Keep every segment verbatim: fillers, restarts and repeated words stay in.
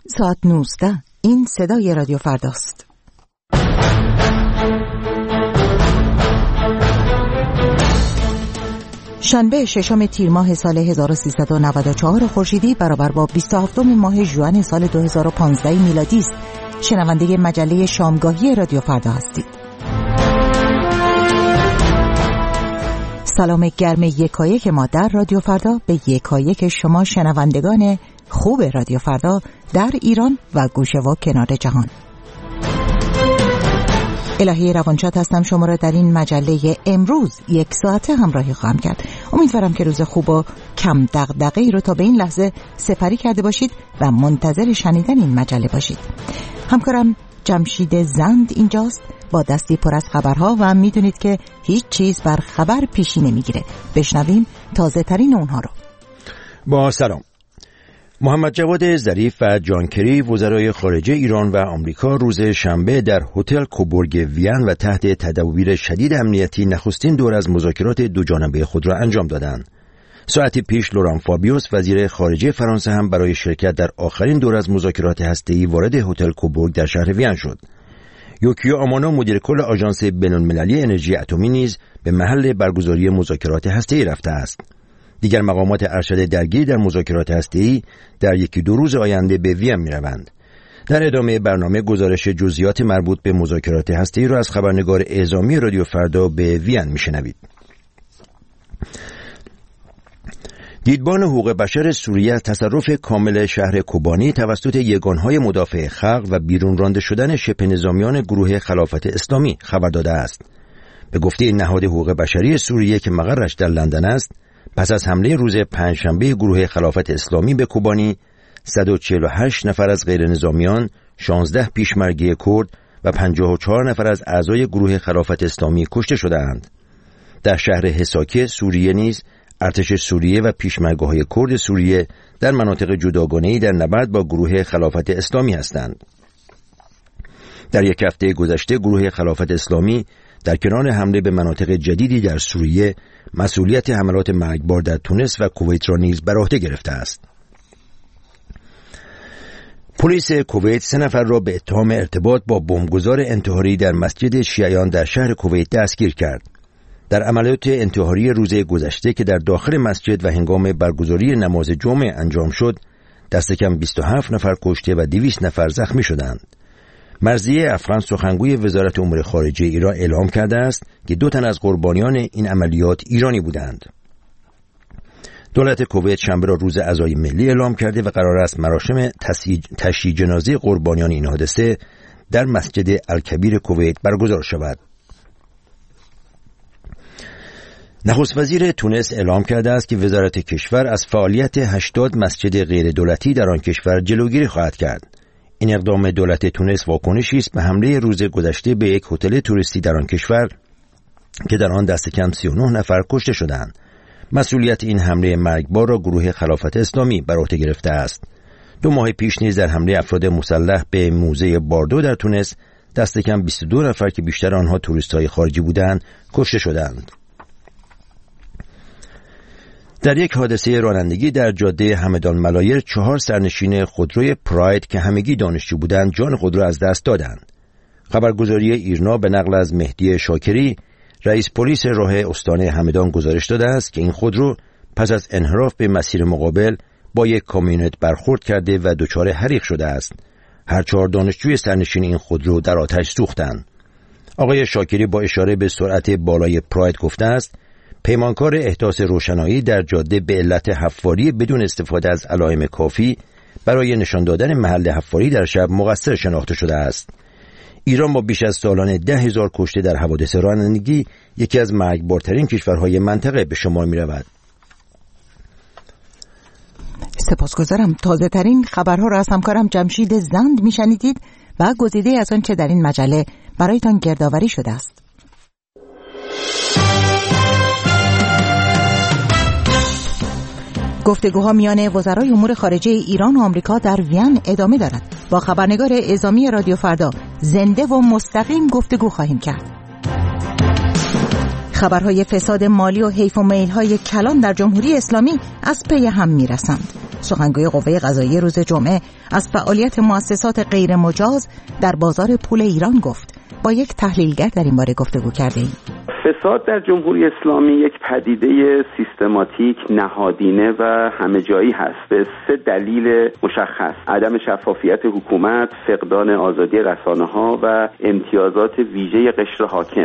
ساعت نوزده. این صدای رادیو فرداست. شنبه ششم تیر ماه سال هزار و سیصد و نود و چهار خورشیدی برابر با بیست و هفتم ماه ژوئن سال دو هزار و پانزده میلادی است. شنونده مجله شامگاهی رادیو فردا هستید. سلام گرم یکایک ما در رادیو فردا به یکایک شما شنوندگان خوب رادیو فردا در ایران و گوشه و کنار جهان. الهی روانشاد هستم، شما را در این مجله امروز یک ساعته همراهی خواهم کرد. امیدوارم که روز خوب و کم دغدغه‌ای رو تا به این لحظه سپری کرده باشید و منتظر شنیدن این مجله باشید. همکارم جمشید زند اینجاست با دستی پر از خبرها و میدونید که هیچ چیز بر خبر پیشی نمیگیره. بشنویم تازه ترین اونها رو. با سلام. محمد جواد ظریف و جان کری وزرای خارجه ایران و آمریکا روز شنبه در هتل کوبورگ وین و تحت تدابیر شدید امنیتی نخستین دور از مذاکرات دو جانبه خود را انجام دادند. ساعتی پیش لوران فابیوس وزیر خارجه فرانسه هم برای شرکت در آخرین دور از مذاکرات هسته‌ای وارد هتل کوبورگ در شهر وین شد. یوکیو آمانو مدیر کل آژانس بین‌المللی انرژی اتمی نیز به محل برگزاری مذاکرات هسته‌ای رفته است. دیگر مقامات ارشد درگیر در مذاکرات هسته‌ای در یکی دو روز آینده به وین می‌روند. در ادامه برنامه گزارش جزئیات مربوط به مذاکرات هسته‌ای را از خبرنگار اعزامی رادیو فردا به وین می‌شنوید. دیدبان حقوق بشر سوریه از تصرف کامل شهر کوبانی توسط یگانهای مدافع خلق و بیرون رانده شدن شبه نظامیان گروه خلافت اسلامی خبر داده است. به گفته نهاد حقوق بشری سوریه که مقرش در لندن است، پس از حمله روز پنجشنبه گروه خلافت اسلامی به کوبانی، صد و چهل و هشت نفر از غیر نظامیان، شانزده پیشمرگی کرد و پنجاه و چهار نفر از اعضای گروه خلافت اسلامی کشته شدند. در شهر حساکه سوریه نیز ارتش سوریه و پیشمرگه‌های کرد سوریه در مناطق جداگانه‌ای در نبرد با گروه خلافت اسلامی هستند. در یک هفته گذشته گروه خلافت اسلامی در کنار حمله به مناطق جدیدی در سوریه مسئولیت حملات مرگبار در تونس و کویت را نیز بر عهده گرفته است. پلیس کویت سه نفر را به اتهام ارتباط با بمبگذار انتحاری در مسجد شیعیان در شهر کویت دستگیر کرد. در عملیات انتحاری روز گذشته که در داخل مسجد و هنگام برگزاری نماز جمعه انجام شد، دست کم بیست و هفت نفر کشته و دویست نفر زخمی شدند. مرضیه افغان سخنگوی وزارت امور خارجه ایران اعلام کرده است که دو تن از قربانیان این عملیات ایرانی بودند. دولت کویت شنبه را روز عزای ملی اعلام کرده و قرار است مراسم تشییع جنازه قربانیان این حادثه در مسجد الکبیر کویت برگزار شود. نخست وزیر تونس اعلام کرده است که وزارت کشور از فعالیت هشتاد مسجد غیر دولتی در آن کشور جلوگیری خواهد کرد. این اقدام دولت تونس واکنشی است به حمله روز گذشته به یک هتل توریستی در آن کشور که در آن دست کم سی و نه نفر کشته شدند. مسئولیت این حمله مرگبار را گروه خلافت اسلامی بر عهده گرفته است. دو ماه پیش نیز در حمله افراد مسلح به موزه باردو در تونس دست کم بیست و دو نفر که بیشتر آنها توریست‌های خارجی بودند کشته شدند. در یک حادثه رانندگی در جاده همدان ملایر چهار سرنشین خودروی پراید که همگی دانشجو بودند جان خود را از دست دادند. خبرگزاری ایرنا به نقل از مهدی شاکری رئیس پلیس راه استان همدان گزارش داده است که این خودرو پس از انحراف به مسیر مقابل با یک کامیونت برخورد کرده و دچار حریق شده است. هر چهار دانشجوی سرنشین این خودرو در آتش سوختند. آقای شاکری با اشاره به سرعت بالای پراید گفته است پیمانکار احداث روشنایی در جاده به علت حفاری بدون استفاده از علائم کافی برای نشان دادن محل حفاری در شب مقصر شناخته شده است. ایران با بیش از سالانه ده هزار کشته در حوادث رانندگی یکی از مرگبارترین کشورهای منطقه به شمار می رود. سپاسگزارم. تازه ترین خبرها را از همکارم جمشید زند می شنیدید و گزیده از آن چه در این مجله برایتان گردآوری شده است. گفتگوها میان وزرای امور خارجه ایران و آمریکا در وین ادامه دارد. با خبرنگار اعزامی رادیو فردا زنده و مستقیم گفتگو خواهیم کرد. خبرهای فساد مالی و حیف و میل‌های کلان در جمهوری اسلامی از پی هم می‌رسند. سخنگوی قوه قضاییه روز جمعه از فعالیت مؤسسات غیر مجاز در بازار پول ایران گفت. با یک تحلیلگر در این باره گفتگو کرده‌ایم. فساد در جمهوری اسلامی یک پدیده سیستماتیک، نهادینه و همه جایی هست به سه دلیل مشخص: عدم شفافیت حکومت، فقدان آزادی رسانه‌ها و امتیازات ویژه قشر حاکم.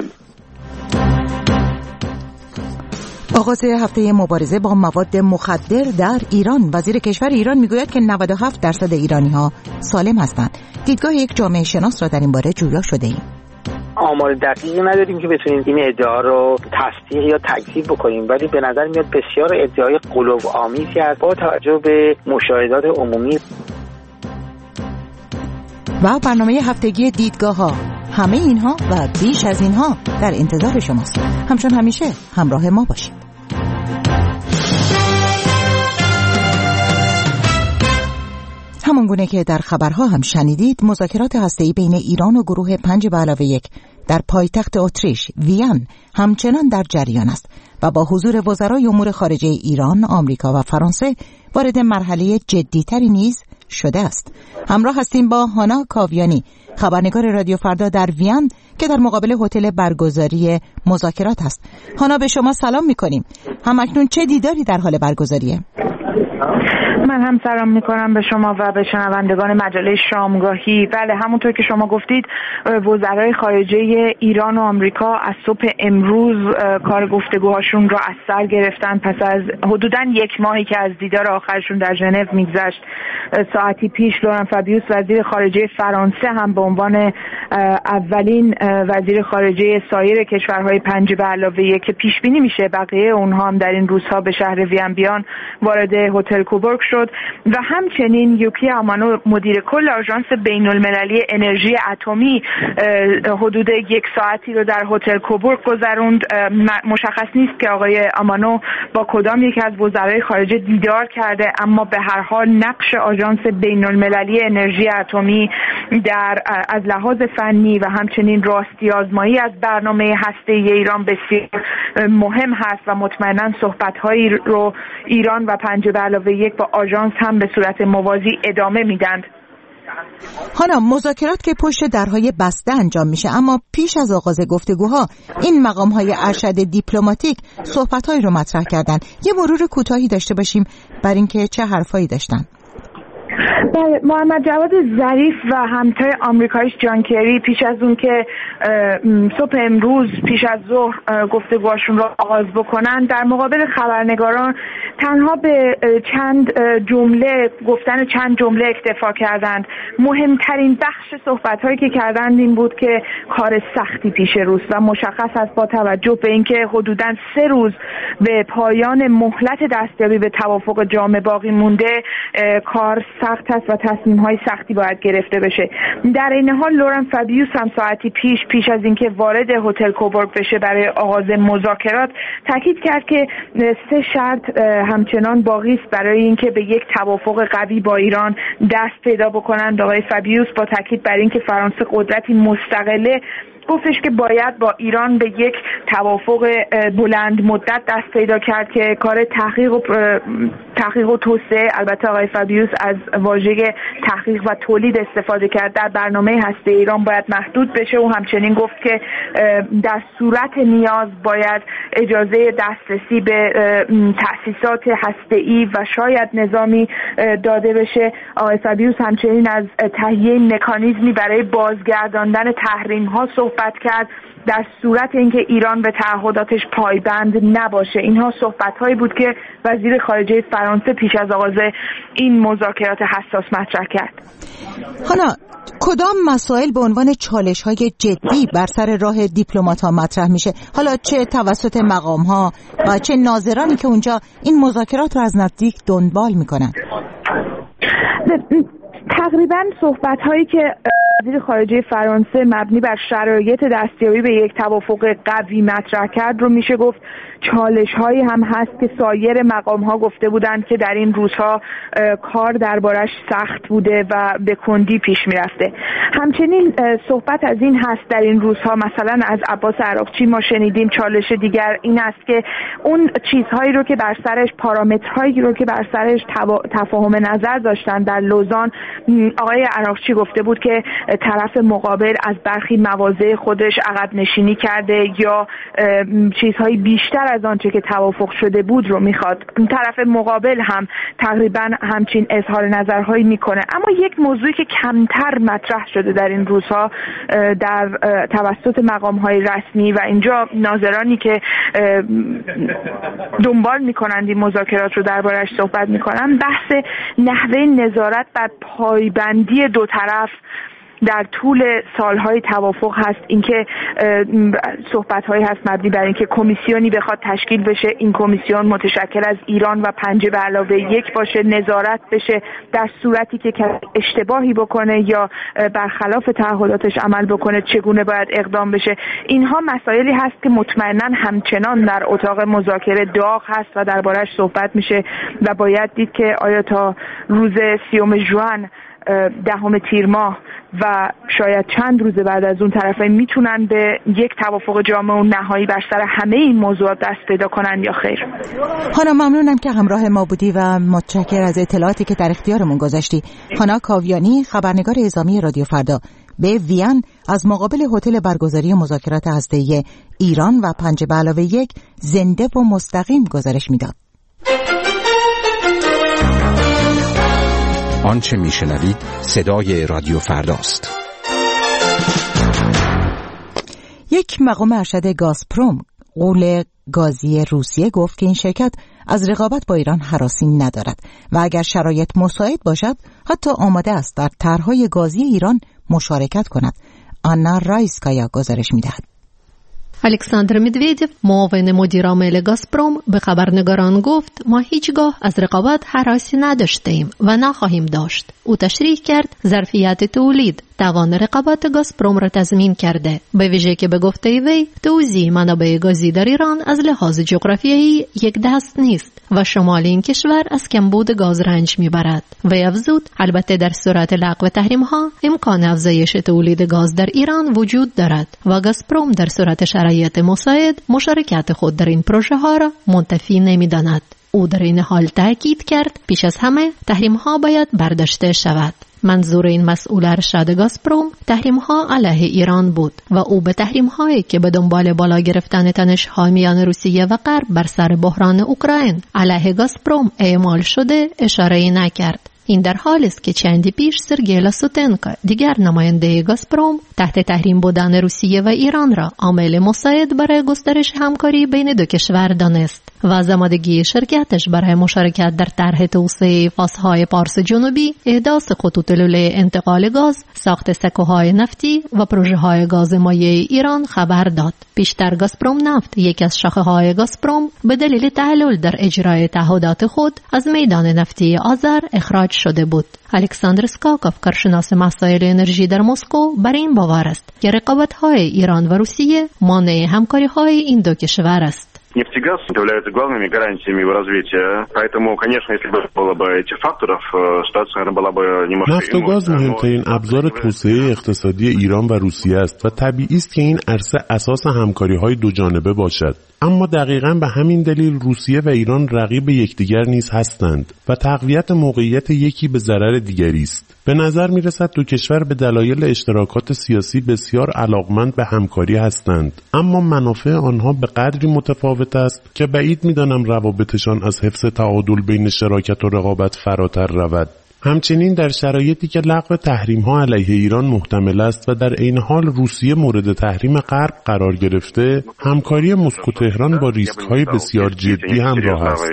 آغاز هفته مبارزه با مواد مخدر در ایران. وزیر کشور ایران میگوید که نود و هفت درصد ایرانی‌ها سالم هستند. دیدگاه یک جامعه شناس را در این باره جویا شده ایم. آمار دقیقی نداریم که بتونیم این ادعا رو تصدیق یا تکذیب بکنیم، ولی به نظر میاد بسیار ادعای غلوآمیزی است با توجه به مشاهدات عمومی. و برنامه هفتگی دیدگاه ها، همه اینها و بیش از اینها در انتظار شماست. همچون همیشه همراه ما باشید. همون گونه که در خبرها هم شنیدید، مذاکرات هسته‌ای بین ایران و گروه پنج به علاوه یک در پایتخت اتریش وین همچنان در جریان است و با حضور وزرای امور خارجه ایران، آمریکا و فرانسه وارد مرحله جدی‌تری نیز شده است. همراه هستیم با هانا کاویانی، خبرنگار رادیو فردا در وین که در مقابل هتل برگزاری مذاکرات است. هانا، به شما سلام می‌کنیم. همکنون چه دیداری در حال برگزاریه؟ من هم سلام میکنم به شما و به شنوندگان مجله شامگاهی. بله، همونطور که شما گفتید، وزرای خارجه ایران و آمریکا از صبح امروز کار گفتگوهاشون را از سر گرفتن پس از حدوداً یک ماهی که از دیدار آخرشون در ژنو میگذشت. ساعتی پیش لورن فابیوس وزیر خارجه فرانسه هم به عنوان اولین وزیر خارجه سایر کشورهای پنج به علاوه یک که پیش بینی میشه بقیه اونها هم در این روزها به شهر وین بیان، وارد هتل کوبورگ شد و همچنین یوکی آمانو مدیر کل آژانس بین المللی انرژی اتمی حدود یک ساعتی رو در هتل کوبورگ گذروند. مشخص نیست که آقای آمانو با کدام یک از وزرای خارجه دیدار کرده، اما به هر حال نقش آژانس بین المللی انرژی اتمی در از لحاظ فنی و همچنین راستی آزمایی از برنامه هسته‌ای ایران بسیار مهم هست و مطمئنا صحبت‌هایی رو ایران و پنج به علاوه یک با آژانس هم به صورت موازی ادامه میدند. هانا، مذاکرات که پشت درهای بسته انجام میشه، اما پیش از آغاز گفتگوها این مقام‌های ارشد دیپلماتیک صحبت‌هایی رو مطرح کردن. یه مرور کوتاهی داشته باشیم بر اینکه چه حرفایی داشتن. بله، محمد جواد ظریف و همتای آمریکاییش جان کری پیش از اون که صبح امروز پیش از ظهر گفتگوهاشون رو آغاز بکنن، در مقابل خبرنگاران تنها به چند جمله گفتن چند جمله اکتفا کردند. مهمترین بخش صحبت‌هایی که کردند این بود که کار سختی پیش روست و مشخص است با توجه به اینکه حدوداً سه روز به پایان مهلت دستیابی به توافق جامع باقی مونده، کار سخت است و تصمیم‌های سختی باید گرفته بشه. در این حال لورن فابیوس هم ساعتی پیش پیش از اینکه وارد هتل کوبورگ بشه برای آغاز مذاکرات تاکید کرد که سه شرط همچنان باقی است برای اینکه به یک توافق قوی با ایران دست پیدا بکنند. آقای فابیوس با تاکید بر اینکه فرانسه قدرتی مستقله گفتش که باید با ایران به یک توافق بلند مدت دست پیدا کرد که کار تحقیق و تحقیق و توسعه، البته آقای فابیوس از واژه تحقیق و تولید استفاده کرد، در برنامه هسته ایران باید محدود بشه و همچنین گفت که در صورت نیاز باید اجازه دسترسی به تأسیسات هسته‌ای و شاید نظامی داده بشه. آقای فابیوس همچنین از تهیه مکانیزمی برای بازگرداندن تحریم‌ها صحبت کرد در صورت اینکه ایران به تعهداتش پایبند نباشه. اینها صحبت‌هایی بود که وزیر خارجه فرانسه پیش از آغاز این مذاکرات حساس مطرح کرد. هانا، کدام مسائل به عنوان چالش‌های جدی بر سر راه دیپلمات‌ها مطرح میشه؟ حالا چه توسط مقام‌ها و چه ناظرانی که اونجا این مذاکرات رو از نزدیک دنبال میکنن؟ تقریباً صحبت‌هایی که وزیر خارجه فرانسه مبنی بر شرایط دستیابی به یک توافق قوی مطرح کرد رو میشه گفت چالش هایی هم هست که سایر مقام ها گفته بودند که در این روزها کار دربارش سخت بوده و به کندی پیش میرفته. همچنین صحبت از این هست در این روزها، مثلا از عباس عراقچی ما شنیدیم چالش دیگر این است که اون چیزهایی رو که بر سرش پارامترهایی رو که بر سرش تفاهم نظر داشتن در لوزان، آقای عراقچی گفته بود که طرف مقابل از برخی مواضع خودش عقب نشینی کرده یا چیزهای بیشتر از آنچه که توافق شده بود رو میخواد. طرف مقابل هم تقریبا همچین اظهار نظرهایی میکنه. اما یک موضوعی که کمتر مطرح شده در این روزها در توسط مقامهای رسمی و اینجا ناظرانی که دنبال میکنند این مذاکرات رو دربارش صحبت میکنن، بحث نحوه نظارت بر پایبندی دو طرف در طول سالهای توافق هست. اینکه صحبت‌هایی هست مبنی بر اینکه کمیسیونی بخواد تشکیل بشه، این کمیسیون متشکل از ایران و پنجه به علاوه یک باشه، نظارت بشه در صورتی که اشتباهی بکنه یا برخلاف تعهداتش عمل بکنه چگونه باید اقدام بشه. اینها مسائلی هست که مطمئناً همچنان در اتاق مذاکره داغ هست و دربارش صحبت میشه و باید دید که آیا تا روز سیوم ژوئن دهم تیر ماه و شاید چند روز بعد از اون طرفین میتونن به یک توافق جامع و نهایی بر سر همه این موضوعات دست پیدا کنن یا خیر. خانم ممنونم که همراه ما بودی و متشکر از اطلاعاتی که در اختیارمون گذاشتی. خانا کاویانی، خبرنگار اعزامی رادیو فردا، به وین از مقابل هتل برگزاری مذاکرات هسته‌ای ایران و پنجه به علاوه یک زنده و مستقیم گزارش میداد. آنچه میشنوید صدای رادیو فرداست. یک مقام ارشد گازپروم، غول گازی روسیه، گفت که این شرکت از رقابت با ایران هراسی ندارد و اگر شرایط مساعد باشد حتی آماده است در طرح‌های گازی ایران مشارکت کند. آنا رایسکایا گزارش می‌دهد. الکساندر مدویدیو، معاون مدیر عامل گازپروم، به خبرنگاران گفت ما هیچگاه از رقابت هراسی نداشتیم و نخواهیم داشت. او تشریح کرد ظرفیت تولید توان رقابت گازپروم را تضمین کرده، به ویژه که به گفته وی توزیع منابع گازی در ایران از لحاظ جغرافیایی یک دست نیست و شمال این کشور از کمبود گاز رنج میبرد. وی افزود البته در صورت لغو تحریم ها امکان افزایش تولید گاز در ایران وجود دارد و گازپروم در صورت شرایط مساعد مشارکت خود در این پروژه ها را منتفی نمیداند. او در این حال تاکید کرد پیش از همه تحریم ها باید برداشته شود. منظور این مسئول ارشد گازپروم تحریم ها علیه ایران بود و او به تحریم هایی که به دنبال بالا گرفتن تنش های میان روسیه و غرب بر سر بحران اوکراین علیه گازپروم اعمال شده اشاره نکرد. این در حالی است که چندی پیش سرگئی لاسوتنکو، دیگر نماینده گازپروم، تحت تحریم بودن روسیه و ایران را عامل مساعد برای گسترش همکاری بین دو کشور دانست و از آمادگی شرکتش برای مشارکت در طرح توسعه فازهای پارس جنوبی، احداث خطوط لوله انتقال گاز، ساخت سکوهای نفتی و پروژه های گاز مایع ایران خبر داد. پیشتر گازپروم نفت، یکی از شاخه‌های گازپروم، به دلیل تعلل در اجرای تعهدات خود از میدان نفتی آذر اخراج شده بود. الکساندر سکاکوف، کارشناس مسائل انرژی در مسکو، بر این باور است که رقابت‌های ایران و روسیه مانع همکاری‌های این دو کشور است. Нефтегаз являются главными гарантиями его развития, поэтому, конечно, если бы было бы этих факторов, ситуация, наверное, была бы немножко иной. نفت و گاز مهمترین ابزار توسعه اقتصادی ایران و روسیه است و طبیعی است که این عرصه اساس همکاری‌های دو جانبه باشد. اما دقیقاً به همین دلیل روسیه و ایران رقیب یکدیگر نیز هستند و تقویت موقعیت یکی به ضرر دیگری است. به نظر می‌رسد دو کشور به دلایل اشتراکات سیاسی بسیار علاقمند به همکاری هستند، اما منافع آنها به قدری متفاوت است که بعید می‌دانم روابطشان از حفظ تعادل بین شراکت و رقابت فراتر رود. همچنین در شرایطی که لغو تحریم‌ها علیه ایران محتمل است و در عین حال روسیه مورد تحریم غرب قرار گرفته، همکاری مسکو تهران با ریسک‌های بسیار جدی همراه است.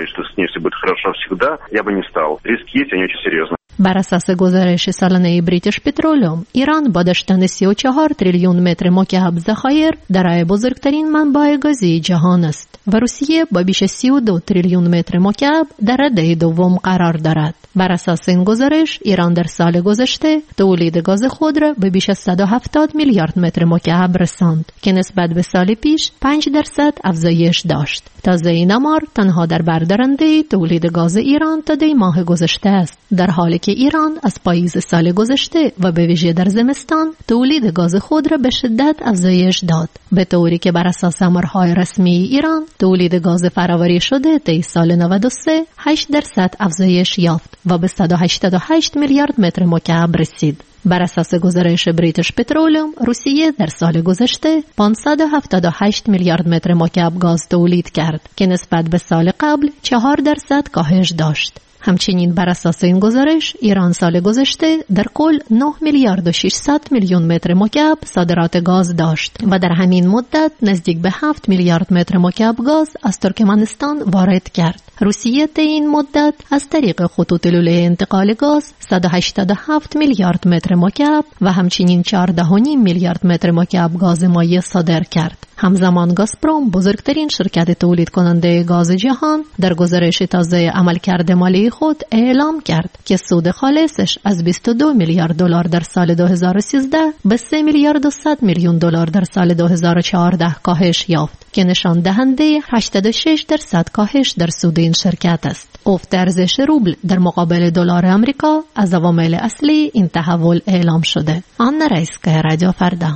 بر اساس گزارش سالانه بریتیش پترولوم، ایران با داشتن سی و چهار تریلیون متر مکعب ذخایر دارای بزرگترین منبع گازی جهان است و روسیه با بیش سی و دو تریلیون متر مکعب در رده دوم قرار دارد. بر اساس این گزارش ایران در سال گذشته تولید گاز خود را به بیش از صد و هفتاد میلیارد متر مکعب رساند که نسبت به سال پیش پنج درصد افزایش داشت. تازه این آمار تنها در بردارنده تولید گاز ایران تا دی ماه گذشته است، در حالی که ایران از پاییز سال گذشته و به ویژه در زمستان تولید گاز خود را به شدت افزایش داد، به طوری که بر اساس آمارهای رسمی ایران تولید گاز فراوری شده طی سال نود و سه هشت درصد افزایش یافت و به صد و هشتاد و هشت میلیارد متر مکعب رسید. بر اساس گزارش بریتیش پترولیم، روسیه در سال گذشته پانصد و هفتاد و هشت میلیارد متر مکعب گاز تولید کرد که نسبت به سال قبل چهار درصد کاهش داشت. همچنین بر اساس این گزارش ایران سال گذشته در کل نه میلیارد و ششصد میلیون متر مکعب صادرات گاز داشت و در همین مدت نزدیک به هفت میلیارد متر مکعب گاز از ترکمنستان وارد کرد. روسیه طی این مدت از طریق خطوط لوله انتقال گاز صد و هشتاد و هفت میلیارد متر مکعب و همچنین چهارده و نیم میلیارد متر مکعب گاز مایع صادر کرد. همزمان گازپروم، بزرگترین شرکت تولید کننده گاز جهان، در گزارش تازه عملکرد مالی خود اعلام کرد که سود خالصش از بیست و دو میلیارد دلار در سال دو هزار و سیزده به سه میلیارد و صد میلیون دلار در سال دو هزار و چهارده کاهش یافت که نشان دهنده هشتاد و شش درصد کاهش در سود این شرکت است. افت ارزش روبل در مقابل دلار آمریکا از عوامل اصلی این تحول اعلام شده. آن رئیس‌گاه رادیو فردا.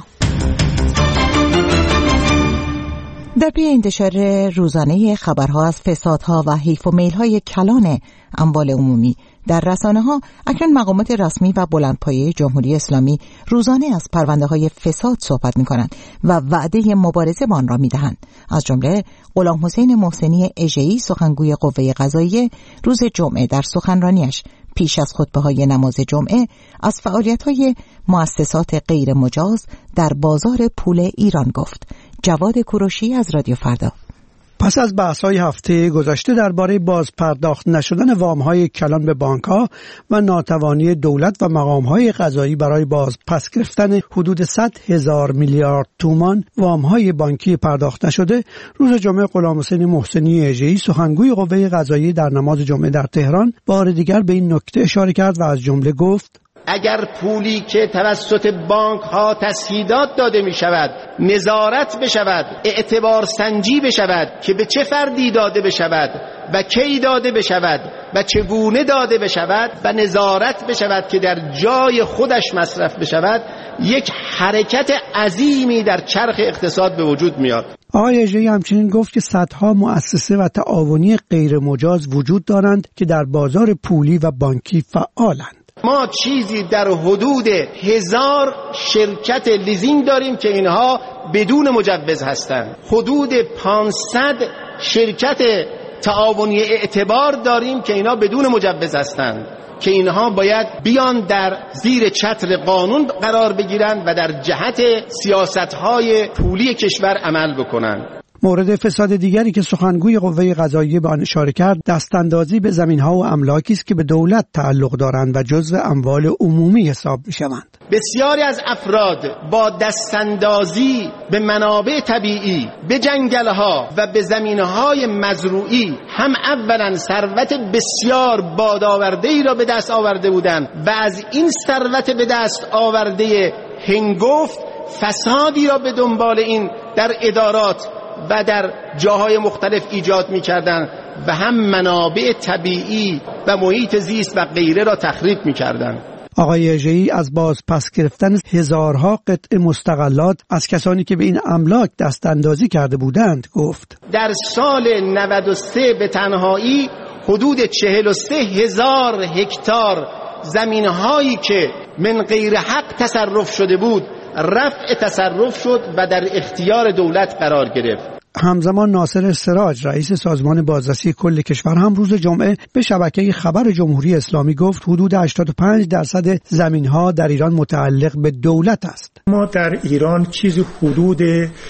در پی انتشار روزانه خبرها از فسادها و حیف و میل‌های کلان اموال عمومی در رسانه‌ها، اکنون مقامات رسمی و بلندپایه جمهوری اسلامی روزانه از پرونده‌های فساد صحبت می‌کنند و وعده مبارزه با آن را می‌دهند. از جمله غلام حسین محسنی اژه‌ای، سخنگوی قوه قضاییه، روز جمعه در سخنرانیش پیش از خطبه‌های نماز جمعه از فعالیت‌های مؤسسات غیر مجاز در بازار پول ایران گفت. جواد کوروشی از رادیو فردا. پس از بحث‌های هفته گذشته درباره باز پرداخت نشدن وام‌های کلان به بانک‌ها و ناتوانی دولت و مقام‌های قضایی برای باز پس گرفتن حدود صد هزار میلیارد تومان وام‌های بانکی پرداخت نشده، روز جمعه غلام حسین محسنی اژه‌ای، سخنگوی قوه قضاییه، در نماز جمعه در تهران بار دیگر به این نکته اشاره کرد و از جمله گفت: اگر پولی که توسط بانک ها تسهیلات داده می شود نظارت بشود، اعتبار سنجی بشود که به چه فردی داده بشود و کی داده بشود و چگونه داده بشود و نظارت بشود که در جای خودش مصرف بشود، یک حرکت عظیمی در چرخ اقتصاد به وجود میاد. آقای اژه‌ای همچنین گفت که صدها مؤسسه و تعاونی غیر مجاز وجود دارند که در بازار پولی و بانکی فعالند. ما چیزی در حدود هزار شرکت لیزینگ داریم که اینها بدون مجوز هستند. حدود پانصد شرکت تعاونی اعتبار داریم که اینها بدون مجوز هستند، که اینها باید بیان در زیر چتر قانون قرار بگیرند و در جهت سیاست‌های پولی کشور عمل بکنند. مورد فساد دیگری که سخنگوی قوه قضاییه به آن اشاره کرد، دستاندازی به زمین‌ها و املاکی است که به دولت تعلق دارند و جزء اموال عمومی حساب می‌شوند. بسیاری از افراد با دستاندازی به منابع طبیعی، به جنگل‌ها و به زمین‌های مزروعی هم اولاً ثروت بسیار بادآورده‌ای را به دست آورده بودند و از این ثروت به دست آورده هنگفت فسادی را به دنبال این در ادارات و در جاهای مختلف ایجاد می‌کردند و هم منابع طبیعی و محیط زیست و غیره را تخریب می‌کردند. آقای اژه‌ای از باز پس گرفتن هزارها قطعه مستغلات از کسانی که به این املاک دست اندازی کرده بودند گفت: در سال نود و سه به تنهایی حدود چهل و سه هزار هکتار زمین‌هایی که من غیر حق تصرف شده بود رفع تصرف شد و در اختیار دولت قرار گرفت. همزمان ناصر سراج، رئیس سازمان بازرسی کل کشور، هم روز جمعه به شبکه خبر جمهوری اسلامی گفت حدود هشتاد و پنج درصد زمین‌ها در ایران متعلق به دولت است. ما در ایران چیزی حدود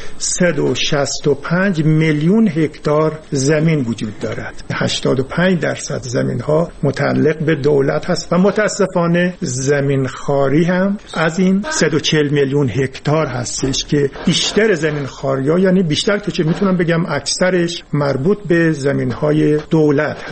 صد و شصت و پنج میلیون هکتار زمین وجود دارد. هشتاد و پنج درصد زمین‌ها متعلق به دولت است و متاسفانه زمین خواری هم از این صد و چهل میلیون هکتار هستش که بیشتر زمین خواری‌ها، یعنی بیشتر که چه میتونم بگم اکثرش مربوط به زمین‌های دولت هست.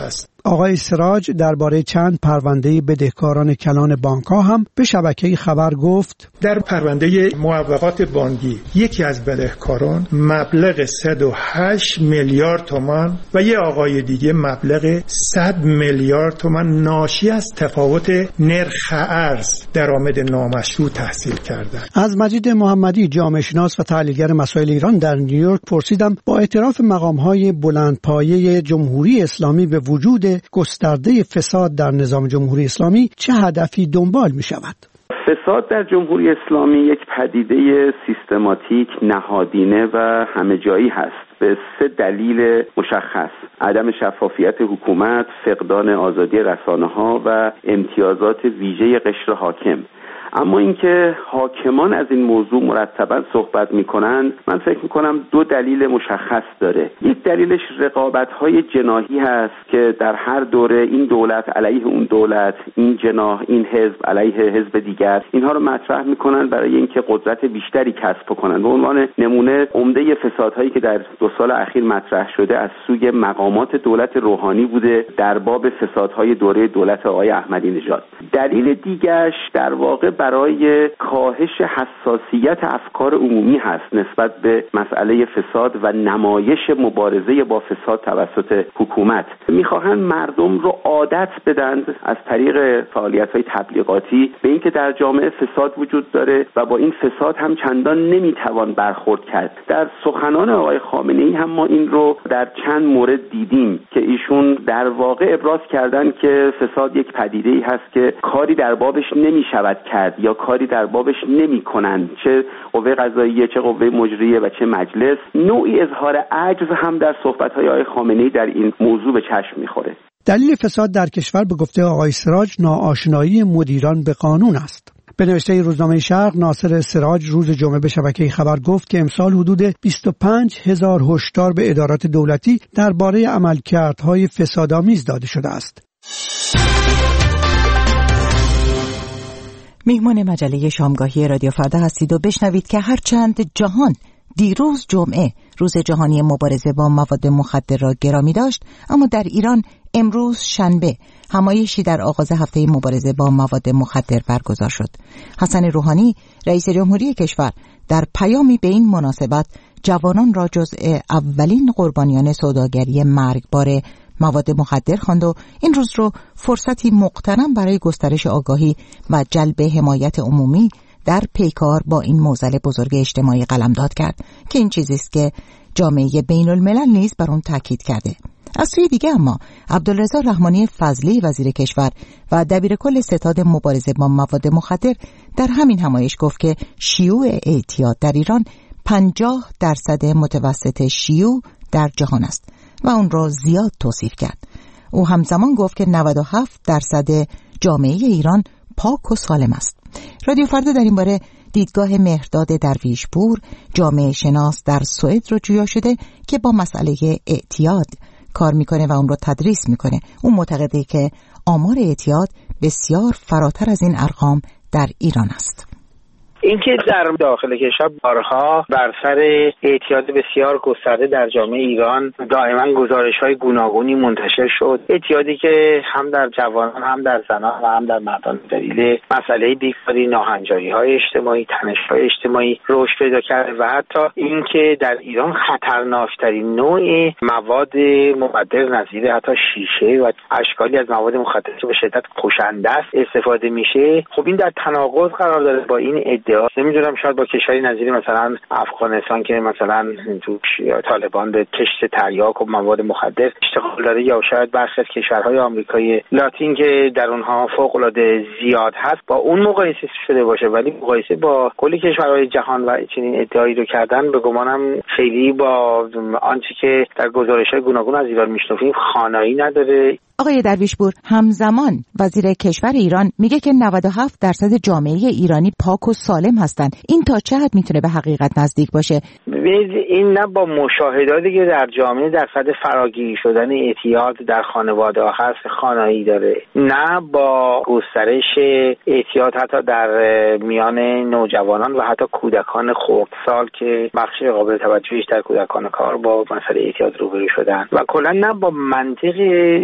آقای سراج درباره چند پرونده بدهکاران کلان بانک‌ها هم به شبکه خبر گفت در پرونده موقعات بانکی یکی از بدهکاران مبلغ صد و هشت میلیارد تومان و یه آقای دیگه مبلغ صد میلیارد تومان ناشی از تفاوت نرخ ارز درآمد نامشروع تحصیل کردند. از مجید محمدی جامعه شناس و تحلیلگر مسائل ایران در نیویورک پرسیدم با اعتراف مقام‌های بلندپایه جمهوری اسلامی به وجود گسترده فساد در نظام جمهوری اسلامی چه هدفی دنبال می‌شود؟ فساد در جمهوری اسلامی یک پدیده سیستماتیک، نهادینه و همه جایی هست به سه دلیل مشخص: عدم شفافیت حکومت، فقدان آزادی رسانه‌ها و امتیازات ویژه قشر حاکم. اما اینکه حاکمان از این موضوع مرتبا صحبت میکنند، من فکر میکنم دو دلیل مشخص داره. یک دلیلش رقابت‌های جناحی هست که در هر دوره این دولت علیه اون دولت، این جناح، این حزب علیه حزب دیگر، اینها رو مطرح میکنن برای اینکه قدرت بیشتری کسب کنند. به عنوان نمونه عمده فسادهایی که در دو سال اخیر مطرح شده از سوی مقامات دولت روحانی بوده در باب فسادهای دوره دولت آقای احمدی نژاد. دلیل دیگرش در واقع برای کاهش حساسیت افکار عمومی هست نسبت به مسئله فساد و نمایش مبارزه با فساد توسط حکومت. میخواهند مردم رو عادت بدند از طریق فعالیت‌های تبلیغاتی به اینکه در جامعه فساد وجود داره و با این فساد هم چندان نمیتوان برخورد کرد. در سخنان آقای خامنه‌ای هم ما این رو در چند مورد دیدیم که ایشون در واقع ابراز کردند که فساد یک پدیده‌ای هست که کاری در بابش نمیشود کرد یا کاری در بابش نمی کنند، چه قوه قضاییه، چه قوه مجریه و چه مجلس. نوعی اظهار عجز هم در صحبت‌های آقای خامنه‌ای در این موضوع به چشم می‌خوره. دلیل فساد در کشور به گفته آقای سراج ناآشنایی مدیران به قانون است. به نوشته روزنامه شرق ناصر سراج روز جمعه به شبکه خبر گفت که امسال حدود بیست و پنج هزار هشدار به ادارات دولتی درباره عملکردهای فسادآمیز داده شده است. میهمان مجله شامگاهی رادیو فردا هستید و بشنوید که هرچند جهان دیروز جمعه روز جهانی مبارزه با مواد مخدر را گرامی داشت، اما در ایران امروز شنبه همایشی در آغاز هفته مبارزه با مواد مخدر برگزار شد. حسن روحانی رئیس جمهوری کشور در پیامی به این مناسبت جوانان را جزء اولین قربانیان سوداگری مرگبار مواد مخدر خواند و این روز رو فرصتی مغتنم برای گسترش آگاهی و جلب حمایت عمومی در پیکار با این معضل بزرگ اجتماعی قلمداد کرد که این چیزی است که جامعه بین الملل نیز بر اون تاکید کرده. از سوی دیگه اما عبدالرضا رحمانی فضلی وزیر کشور و دبیرکل ستاد مبارزه با مواد مخدر در همین همایش گفت که شیوع اعتیاد در ایران پنجاه درصد متوسط شیوع در جهان است و اون را زیاد توصیف کرد. او همزمان گفت که نود و هفت درصد جامعه ایران پاک و سالم است. رادیو فردا در این باره دیدگاه مهرداد درویشپور جامعه شناس در سوئد رو جویا شده که با مسئله اعتیاد کار میکنه و اون رو تدریس میکنه. اون معتقده که آمار اعتیاد بسیار فراتر از این ارقام در ایران است. اینکه در داخل کشور بارها بر سر اعتیاد بسیار گسترده در جامعه ایران دائما گزارش‌های گوناگونی منتشر شد، اعتیادی که هم در جوانان هم در زنان و هم در مردان دلیل مسئله بیکاری، ناهنجاری‌های اجتماعی، تنش‌های اجتماعی رشد پیدا کرده و حتی اینکه در ایران خطرناکترین نوع مواد مخدر نظیر حتی شیشه و اشکالی از مواد مخدر که به شدت کشنده است استفاده میشه. خب این در تناقض قرار داره با این ادعا. نمیدونم شاید با کشوری نظیر مثلا افغانستان که مثلا تو طالبان به کشت تریاک و مواد مخدر اشتغال داره، یا شاید برخی از کشورهای آمریکای لاتین که در اونها فوق العاده زیاد هست، با اون مقایسه شده باشه، ولی مقایسه با کل کشورهای جهان و چنین ادعایی رو کردن به گمانم خیلی با آنچه که در گزارش‌های گوناگون از ایران میشنویم خانایی نداره. آقای درویشپور همزمان وزیر کشور ایران میگه که نود و هفت درصد جامعه ایرانی پاک و سالم هستن. این تا چه حد میتونه به حقیقت نزدیک باشه؟ ببینید این نه با مشاهداتی که در جامعه درصد فراگیری شدن اعتیاد در خانواده ها هست خانایی داره، نه با گسترش اعتیاد حتی در میان نوجوانان و حتی کودکان خردسال که بخش قابل توجهیش در کودکان کار با مسئله اعتیاد روبرو شدن، و کلا نه با منطق اینکه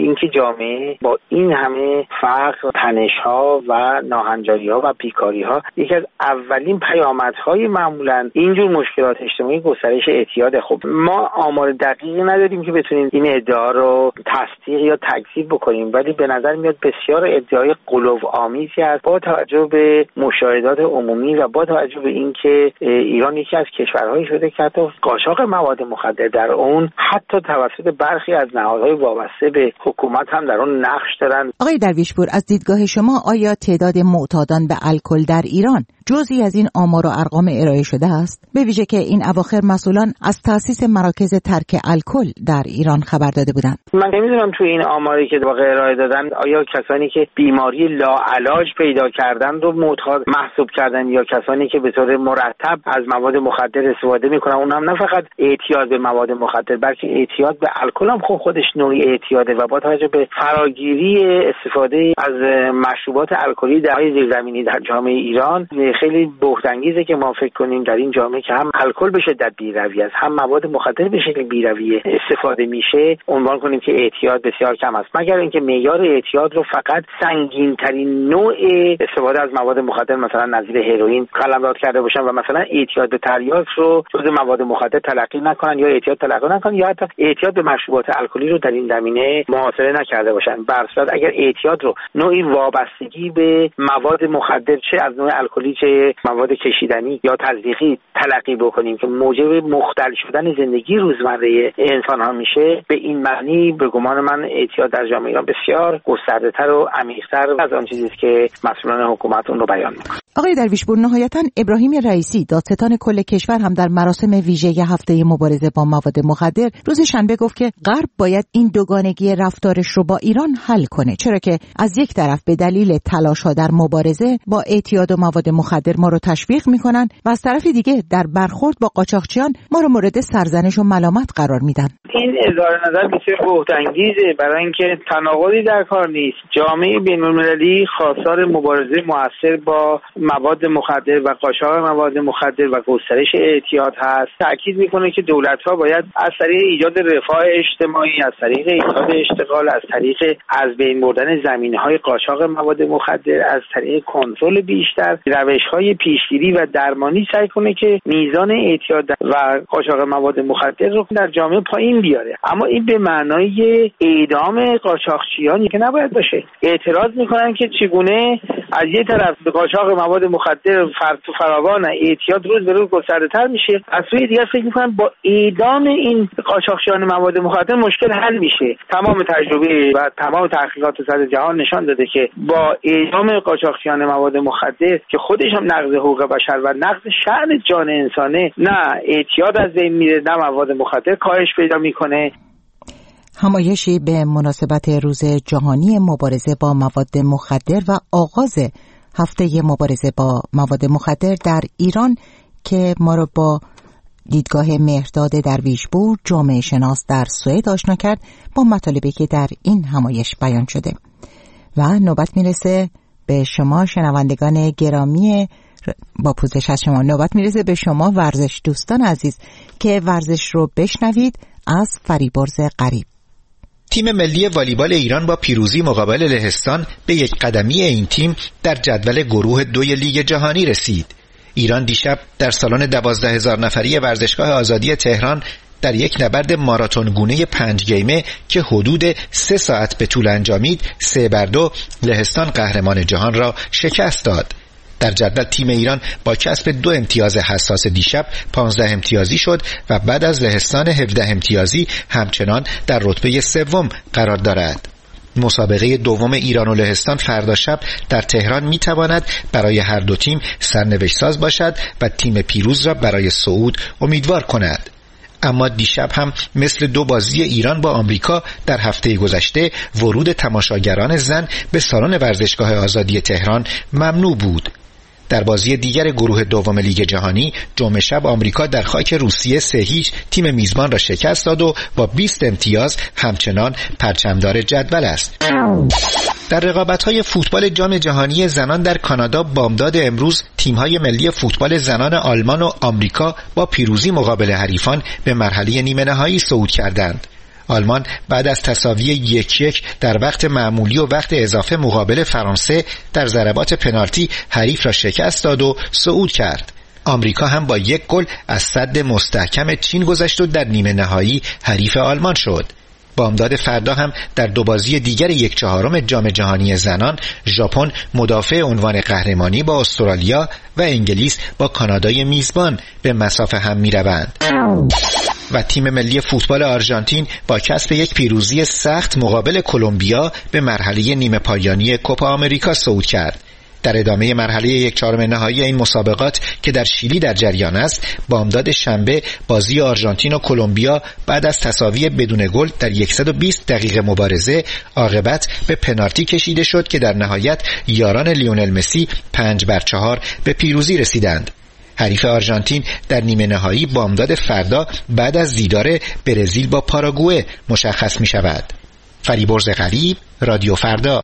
جامعه با این همه فقر، تنش‌ها و ناهنجاری‌ها و بیکاری‌ها یکی از اولین پیامدهای معمولاً اینجور مشکلات اجتماعی گسترش اعتیاد. خب ما آمار دقیقی نداریم که بتونیم این ادعا رو تصدیق یا تکذیب بکنیم، ولی به نظر میاد بسیار ادعای غلوآمیزی است با توجه به مشاهدات عمومی و با توجه به اینکه ایران یکی از کشورهایی شده که حتی قاچاق مواد مخدر در اون حتی توسط برخی از نهادهای وابسته به حکومت هم در اون نقش دارن. آقای درویشپور، از دیدگاه شما آیا تعداد معتادان به الکل در ایران جزئی از این آمار و ارقام ارائه شده است؟ به ویژه که این اواخر مسئولان از تأسیس مراکز ترک الکل در ایران خبر داده بودند. من نمیدونم تو این آماری که واقعا ارائه دادن آیا کسانی که بیماری لاعلاج پیدا کردن رو معتاد محسوب کردن یا کسانی که به طور مرتب از مواد مخدر استفاده میکنن، اون هم نه فقط اعتیاد به مواد مخدر بلکه اعتیاد به الکل هم خود خودش نوعی اعتیاده و با توجه به فراگیری استفاده از مشروبات الکلی در زیرزمینی در جامعه ایران خیلی بهت‌انگیزه که ما فکر کنیم در این جامعه که هم الکل به شدت بی‌رویه است هم مواد مخدر به شکل بی‌رویه استفاده میشه عنوان کنیم که اعتیاد بسیار کم است، مگر اینکه معیار اعتیاد رو فقط سنگین‌ترین نوع استفاده از مواد مخدر مثلا نظیر هروئین قلمداد کرده باشن و مثلا اعتیاد به تریاک رو جزء مواد مخدر تلقی نکنن یا اعتیاد تلقی نکنن یا حتی اعتیاد به مشروبات الکلی رو در این زمینه محاسبه نکرده باشن. بر اساس اگر اعتیاد رو نوعی وابستگی به مواد مخدر چه از نوع الکلی چه مواد کشیدنی یا تزریقی تلقی بکنیم که موجب مختل شدن زندگی روزمره انسان ها میشه، به این معنی به گمان من اعتیاد در جامعه ایران بسیار گسترده‌تر و عمیق‌تر از آن چیزی است که مسئولان حکومت اون رو بیان می‌کنند. آقای درویشپور، نهایتاً ابراهیم رئیسی دادستان کل کشور هم در مراسم ویژه هفته مبارزه با مواد مخدر روز شنبه گفت که غرب باید این دوگانگی رفتارش رو با ایران حل کنه، چرا که از یک طرف به دلیل تلاش‌ها در مبارزه با اعتیاد و مواد مخدر ما رو تشویق می‌کنن و از طرف دیگه در برخورد با قاچاقچیان ما رو مورد سرزنش و ملامت قرار میدن. این اظهار نظر بسیار بهت‌انگیزه برای اینکه تناقضی در کار نیست. جامعه بین‌المللی خواستار مبارزه مؤثر با مواد مخدر و قاچاق مواد مخدر و گسترش اعتیاد هست. تأکید میکنه که دولت‌ها باید از طریق ایجاد رفاه اجتماعی، از طریق ایجاد اشتغال، از طریق از بین بردن زمینه‌های قاچاق مواد مخدر، از طریق کنترل بیشتر، روش‌های پیشگیری و درمانی سعی کنه که میزان اعتیاد و قاچاق مواد مخدر رو در جامعه پایین بیاره. اما این به معنای اعدام قاچاقچیانی که نباید باشه. اعتراض میکنن که چگونه از یک طرف به قاچاق مواد مخدر فراوان اعتیاد روز به روز گسترده‌تر میشه، از سوی دیگر فکر میکنن با اعدام این قاچاقچیان مواد مخدر مشکل حل میشه. تمام تجربه و تمام تحقیقات سطح جهان نشان داده که با اعدام قاچاقچیان مواد مخدر که خودش هم نقض حقوق بشر و نقض شأن جان انسانه، نه اعتیاد از بین میره نه مواد مخدر کاهش پیدا میکنه. همایشی به مناسبت روز جهانی مبارزه با مواد مخدر و آغاز هفته مبارزه با مواد مخدر در ایران که ما رو با دیدگاه مهرداد درویشپور جامعه شناس در سوئد آشنا کرد با مطالبی که در این همایش بیان شده و نوبت میرسه به شما شنوندگان گرامی، با پوزش از شما نوبت میرسه به شما ورزش دوستان عزیز که ورزش رو بشنوید از فریبرز غریب. تیم ملی والیبال ایران با پیروزی مقابل لهستان به یک قدمی این تیم در جدول گروه دوی لیگ جهانی رسید. ایران دیشب در سالن دوازده هزار نفری ورزشگاه آزادی تهران در یک نبرد ماراتون گونه پنج گیمه که حدود سه ساعت به طول انجامید سه بر دو لهستان قهرمان جهان را شکست داد. در جدول تیم ایران با کسب دو امتیاز حساس دیشب پانزده امتیازی شد و بعد از لهستان هفده امتیازی همچنان در رتبه سوم قرار دارد. مسابقه دوم ایران و لهستان فردا شب در تهران میتواند برای هر دو تیم سرنوشت ساز باشد و تیم پیروز را برای صعود امیدوار کند. اما دیشب هم مثل دو بازی ایران با آمریکا در هفته گذشته ورود تماشاگران زن به سالن ورزشگاه آزادی تهران ممنوع بود. در بازی دیگر گروه دوم لیگ جهانی جمعه شب آمریکا در خاک روسیه سه هیچ تیم میزبان را شکست داد و با بیست امتیاز همچنان پرچمدار جدول است. در رقابت‌های فوتبال جام جهانی زنان در کانادا بامداد امروز تیم‌های ملی فوتبال زنان آلمان و آمریکا با پیروزی مقابل حریفان به مرحله نیمه نهایی صعود کردند. آلمان بعد از تساوی یک یک در وقت معمولی و وقت اضافه مقابل فرانسه در ضربات پنالتی حریف را شکست داد و صعود کرد. آمریکا هم با یک گل از سد مستحکم چین گذشت و در نیمه نهایی حریف آلمان شد. بامداد فردا هم در دو بازی دیگر یک چهارم جام جهانی زنان، ژاپن مدافع عنوان قهرمانی با استرالیا و انگلیس با کانادای میزبان به مسافه هم می‌روند. و تیم ملی فوتبال آرژانتین با کسب یک پیروزی سخت مقابل کلمبیا به مرحله نیمه پایانی کوپا آمریکا صعود کرد. در ادامه مرحله یک چهارم نهایی این مسابقات که در شیلی در جریان است، بامداد شنبه بازی آرژانتین و کلمبیا بعد از تساوی بدون گل در صد و بیست دقیقه مبارزه عاقبت به پنالتی کشیده شد که در نهایت یاران لیونل مسی پنج بر چهار به پیروزی رسیدند. حریف آرژانتین در نیمه نهایی بامداد فردا بعد از دیدار برزیل با پاراگوئه مشخص می شود. فریبرز قریب، رادیو فردا.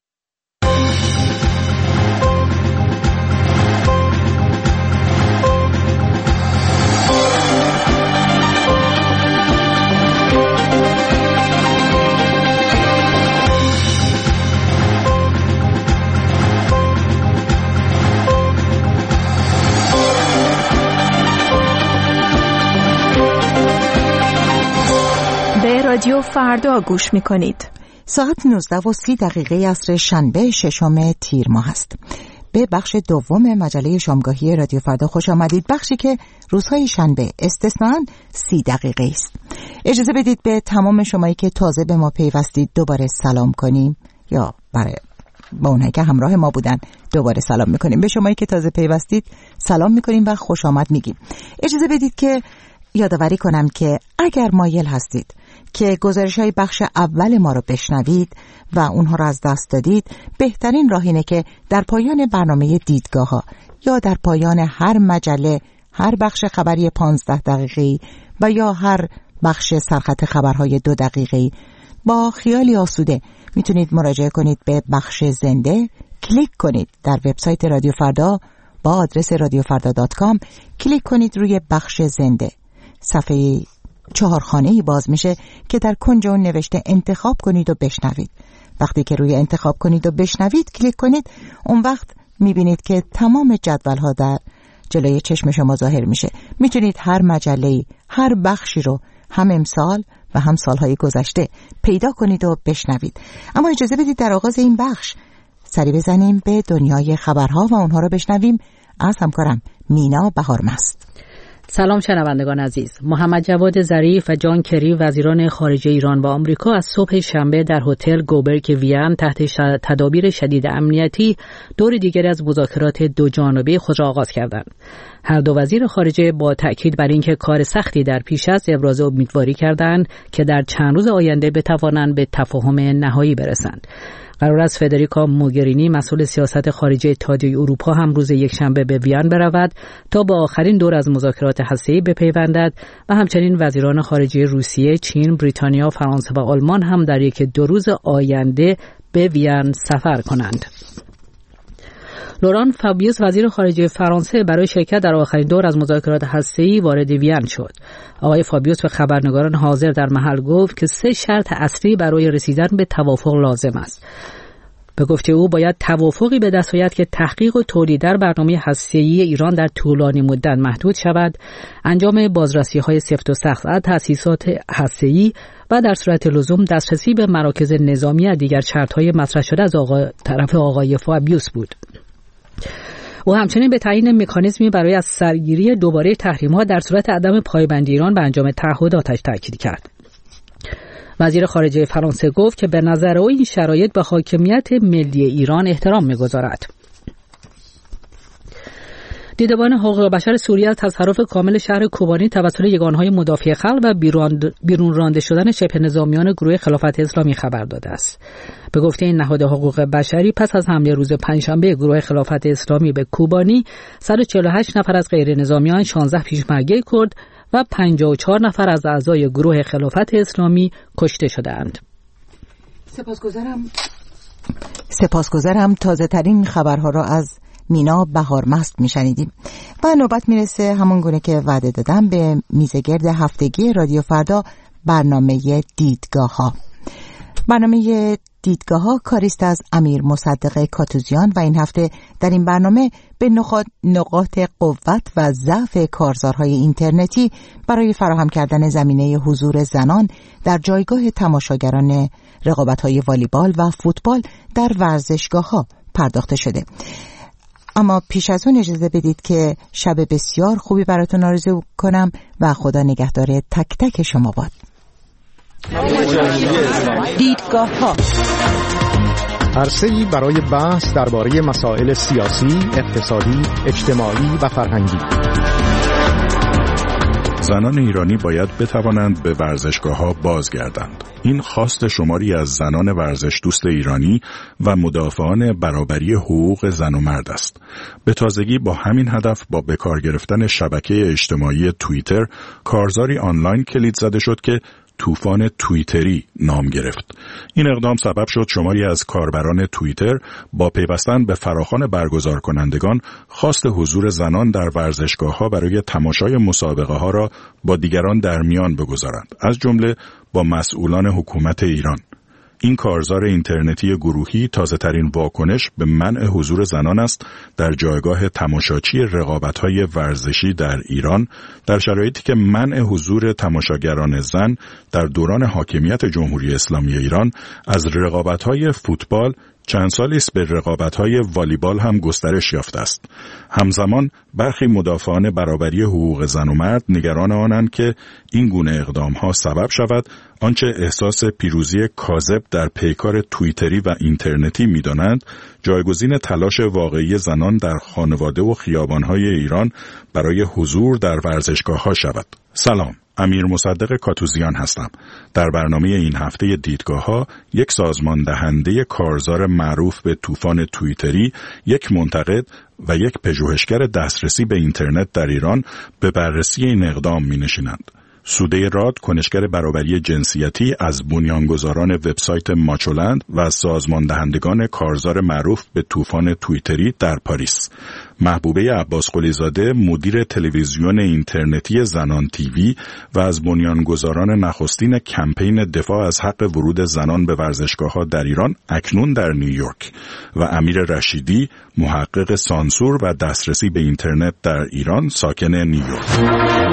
رادیو فردا گوش میکنید. ساعت نوزده و سی دقیقه عصر شنبه ششم تیر ماه است. به بخش دوم مجله شامگاهی رادیو فردا خوش آمدید. بخشی که روزهای شنبه استثناً سی دقیقه است. اجازه بدید به تمام شمایی که تازه به ما پیوستید دوباره سلام کنیم، یا برای با اونایی که همراه ما بودن دوباره سلام میکنیم. به شمایی که تازه پیوستید سلام میکنیم و خوش آمد میگیم. اجازه بدید که یادآوری کنم که اگر مایل هستید که گزارش‌های بخش اول ما رو بشنوید و اونها رو از دست دادید، بهترین راه اینه که در پایان برنامه دیدگاه‌ها یا در پایان هر مجله، هر بخش خبری پانزده دقیقه‌ای و یا هر بخش سرخط خبرهای دو دقیقه‌ای با خیالی آسوده میتونید مراجعه کنید به بخش زنده، کلیک کنید در وبسایت رادیو فردا با آدرس رادیو فردا دات کام، کلیک کنید روی بخش زنده. صفحه چهار خانه‌ای باز میشه که در کنج اون نوشته انتخاب کنید و بشنوید. وقتی که روی انتخاب کنید و بشنوید کلیک کنید، اون وقت میبینید که تمام جدول‌ها در جلوی چشم شما ظاهر میشه. میتونید هر مجله‌ای، هر بخشی رو هم امسال و هم سالهای گذشته پیدا کنید و بشنوید. اما اجازه بدید در آغاز این بخش سری بزنیم به دنیای خبرها و اونها رو بشنویم از همکارم مینا بهارمست. سلام شنوندگان عزیز. محمد جواد ظریف و جان کری وزیران خارجه ایران و آمریکا از صبح شنبه در هتل گوبرگ وین تحت تدابیر شدید امنیتی دور دیگری از مذاکرات دو جانبه خود را آغاز کردند. هر دو وزیر خارجه با تأکید بر اینکه کار سختی در پیش است ابراز امیدواری کردند که در چند روز آینده بتوانند به تفاهم نهایی برسند. قرار است فدریکا موگرینی مسئول سیاست خارجی اتحادیه اروپا هم روز یکشنبه به وین برود تا با آخرین دور از مذاکرات هسته‌ای بپیوندد و همچنین وزیران خارجه روسیه، چین، بریتانیا، فرانسه و آلمان هم در یک دو روز آینده به وین سفر کنند. لوران فابیوس وزیر خارجه فرانسه برای شرکت در آخرین دور از مذاکرات هسته‌ای وارد وین شد. آقای فابیوس به خبرنگاران حاضر در محل گفت که سه شرط اصلی برای رسیدن به توافق لازم است. به گفته او باید توافقی به دست آید که تحقیق و تولید در برنامه هسته‌ای ایران در طولانی مدت محدود شود، انجام بازرسی‌های سفت و سخت از تأسیسات هسته‌ای و در صورت لزوم دسترسی به مراکز نظامی از دیگر شرط‌های مطرح شده از آقا طرف آقای فابیوس بود. او همچنین به تعیین مکانیزمی برای از سرگیری دوباره تحریم‌ها در صورت عدم پایبندی ایران به انجام تعهداتش تاکید کرد. وزیر خارجه فرانسه گفت که به نظر او این شرایط به حاکمیت ملی ایران احترام می‌گذارد. دیدبان حقوق بشر سوریه از تصرف کامل شهر کوبانی توسط یگانهای مدافع خلق و بیرون رانده شدن شبه نظامیان گروه خلافت اسلامی خبر داده است. به گفته این نهاد حقوق بشری پس از حمله روز پنجشنبه گروه خلافت اسلامی به کوبانی، صد و چهل و هشت نفر از غیر نظامیان، شانزده پیشمرگه کرد و پنجاه و چهار نفر از اعضای گروه خلافت اسلامی کشته شدند. سپاسگزارم. سپاسگزارم تازه ترین خبرها را از مینا بهارمست میشنیدیم و نوبت میرسه همون گونه که وعده دادم به میزگرد هفتگی رادیو فردا برنامه دیدگاه ها. برنامه دیدگاه ها کاریست از امیر مصدق کاتوزیان و این هفته در این برنامه به نقاط قوت و ضعف کارزارهای اینترنتی برای فراهم کردن زمینه حضور زنان در جایگاه تماشاگران رقابت‌های والیبال و فوتبال در ورزشگاه‌ها پرداخته شده. اما پیش از اون اجازه بدید که شب بسیار خوبی براتون آرزو کنم و خدا نگهدار تک تک شما باد. دیدگاه ها عرصه‌ای برای بحث درباره مسائل سیاسی، اقتصادی، اجتماعی و فرهنگی. زنان ایرانی باید بتوانند به ورزشگاه‌ها بازگردند. این خواست شماری از زنان ورزش دوست ایرانی و مدافعان برابری حقوق زن و مرد است. به تازگی با همین هدف با بکار گرفتن شبکه اجتماعی توییتر کارزاری آنلاین کلید زده شد که طوفان توییتری نام گرفت. این اقدام سبب شد شماری از کاربران توییتر با پیوستن به فراخوان برگزار کنندگان خواست حضور زنان در ورزشگاه‌ها برای تماشای مسابقه ها را با دیگران در میان بگذارند، از جمله با مسئولان حکومت ایران. این کارزار اینترنتی گروهی تازه ترین واکنش به منع حضور زنان است در جایگاه تماشاچی رقابت‌های ورزشی در ایران، در شرایطی که منع حضور تماشاگران زن در دوران حاکمیت جمهوری اسلامی ایران از رقابت‌های فوتبال چند سالی است به رقابت‌های والیبال هم گسترش یافته است. همزمان برخی مدافعان برابری حقوق زن و مرد نگران آنند که این گونه اقدام‌ها سبب شود آنچه احساس پیروزی کاذب در پیکار توییتری و اینترنتی می‌دانند جایگزین تلاش واقعی زنان در خانواده و خیابان‌های ایران برای حضور در ورزشگاه‌ها شود. سلام، امیر مصدق کاتوزیان هستم. در برنامه این هفته دیدگاه‌ها یک سازمان دهنده کارزار معروف به طوفان توییتری، یک منتقد و یک پژوهشگر دسترسی به اینترنت در ایران به بررسی این اقدام می‌نشینند. سوده راد، کنشگر برابری جنسیتی، از بنیانگذاران وبسایت ماچولند و از سازمان دهندگان کارزار معروف به طوفان توییتری در پاریس. محبوبه عباس قلیزاده، مدیر تلویزیون اینترنتی زنان تیوی و از بنیانگذاران نخستین کمپین دفاع از حق ورود زنان به ورزشگاه‌ها در ایران، اکنون در نیویورک، و امیر رشیدی، محقق سانسور و دسترسی به اینترنت در ایران، ساکن نیویورک.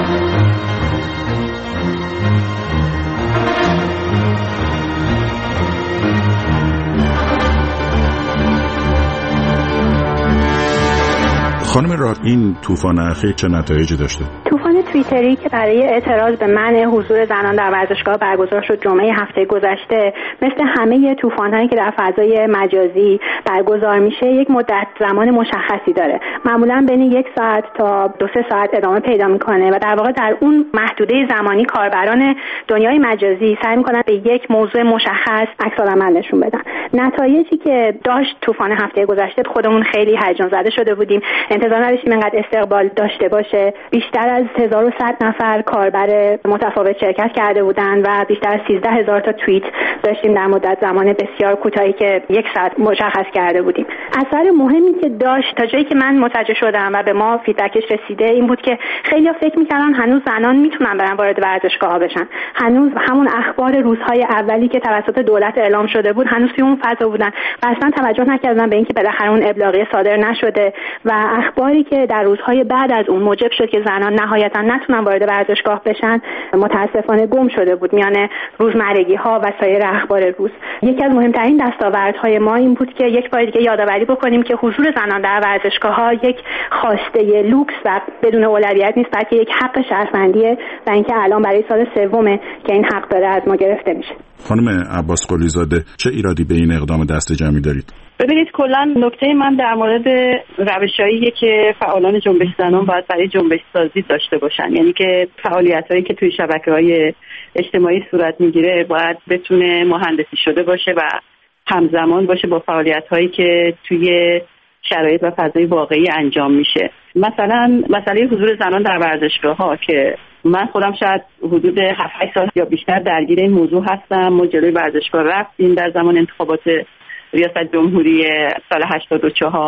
خانم راد، این طوفان اخیر چه نتایجی داشته؟ طوفان توییتری که برای اعتراض به منع حضور زنان در ورزشگاه برگزار شد جمعه هفته گذشته، مثل همه طوفان‌هایی که در فضای مجازی برگزار میشه یک مدت زمان مشخصی داره. معمولاً بین یک ساعت تا دو سه ساعت ادامه پیدا میکنه و در واقع در اون محدوده زمانی کاربران دنیای مجازی سعی میکنن به یک موضوع مشخص عکس‌العمل نشون بدن. نتایجی که داشت طوفان هفته گذشته، خودمون خیلی هیجان زده شده بودیم، انتظار نداشتیم اینقدر استقبال داشته باشه. بیشتر از هزار و صد نفر کاربر متفاوت شرکت کرده بودند و بیشتر از سیزده هزار تا توییت داشتیم در مدت زمان بسیار کوتاهی که یک ساعت مشخص کرده بودیم. اثر مهمی که داشت تا جایی که من متوجه شدم و به ما فیدبکش رسیده این بود که خیلی‌ها فکر می‌کردن هنوز زنان میتونن برن وارد ورزشگاه‌ها بشن. هنوز همون اخبار روزهای اولی که توسط دولت اعلام شده بود هنوز توی اون فضا بودن و اصلا توجه نکردن به اینکه بالاخره اون ابلاغیه صادر نشده و اخباری که در روزهای بعد از اون موجب شد که زنان نهایتا نتونن وارد ورزشگاه بشن متاسفانه گم شده بود میان روزمرگی‌ها و سایر اخبار روز. یکی از مهمترین دستاوردهای ما این بود که یک بار دیگه یادآوری بکنیم که حضور زنان در ورزشگاه‌ها یک خواسته لوکس و بدون اولویت نیست، بلکه یک حق شهروندیه و اینکه الان برای سال سومه که این حق داره از ما گرفته میشه. خانم عباس قلیزاده، چه ایرادی به این اقدام دست جمعی دارید؟ ببینید، کلا نکته من در مورد روش‌هایی که فعالان جنبش زنان باید برای جنبش سازی داشته باشن، یعنی که فعالیت‌هایی که توی شبکه‌های اجتماعی صورت میگیره باید بتونه مهندسی شده باشه و همزمان باشه با فعالیت‌هایی که توی شرایط و فضای واقعی انجام میشه. مثلا مسئله حضور زنان در ورزشگاه‌ها که من خودم شاید حدود هفت هشت سال یا بیشتر درگیر این موضوع هستم. ما جلوی ورزشگاه رفتیم در زمان انتخابات ریاست جمهوری سال هشتاد و چهار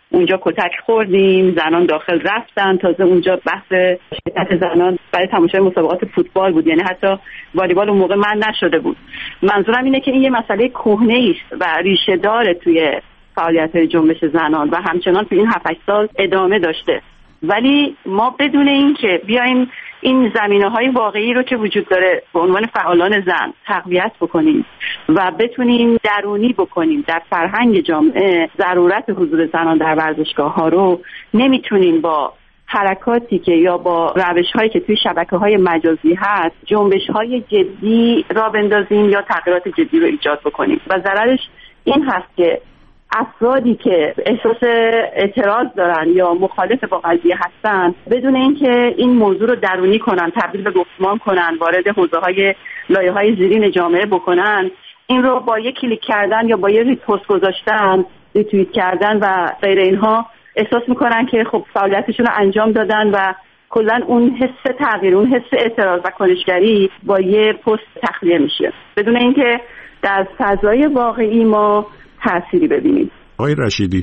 اونجا کتک خوردیم، زنان داخل رفتن، تازه اونجا بحث شرکت زنان برای تماشای مسابقات فوتبال بود، یعنی حتی والیبال اون موقع من نشده بود. منظورم اینه که این یه مسئله کهنه است و ریشه داره توی فعالیت‌های جنبش زنان و همچنان تو این هفت هشت سال ادامه داشته، ولی ما بدون این که بیایم این زمینه‌های واقعی رو که وجود داره به عنوان فعالان زن تقویت بکنیم و بتونیم درونی بکنیم در فرهنگ جامعه ضرورت حضور زنان در ورزشگاه‌ها رو، نمیتونیم با حرکاتی که یا با روش‌هایی که توی شبکه‌های مجازی هست جنبش‌های جدی را بندازیم یا تغییرات جدی رو ایجاد بکنیم. و ضررش این هست که افرادی که احساس اعتراض دارن یا مخالف با قضیه هستن بدون اینکه این موضوع رو درونی کنن، تبدیل به گفتمان کنن، وارد حوزه‌های لایه‌های زیرین جامعه بکنن، این رو با یک کلیک کردن یا با یه ریپوست گذاشتن، ریتوییت کردن و غیر اینها احساس میکنن که خب فعالیتشون رو انجام دادن و کلا اون حس تغییر، اون حس اعتراض و کنشگری با یه پست تخلیه میشه بدون اینکه در فضای واقعی ما تأثیری ببینید. آقای رشیدی،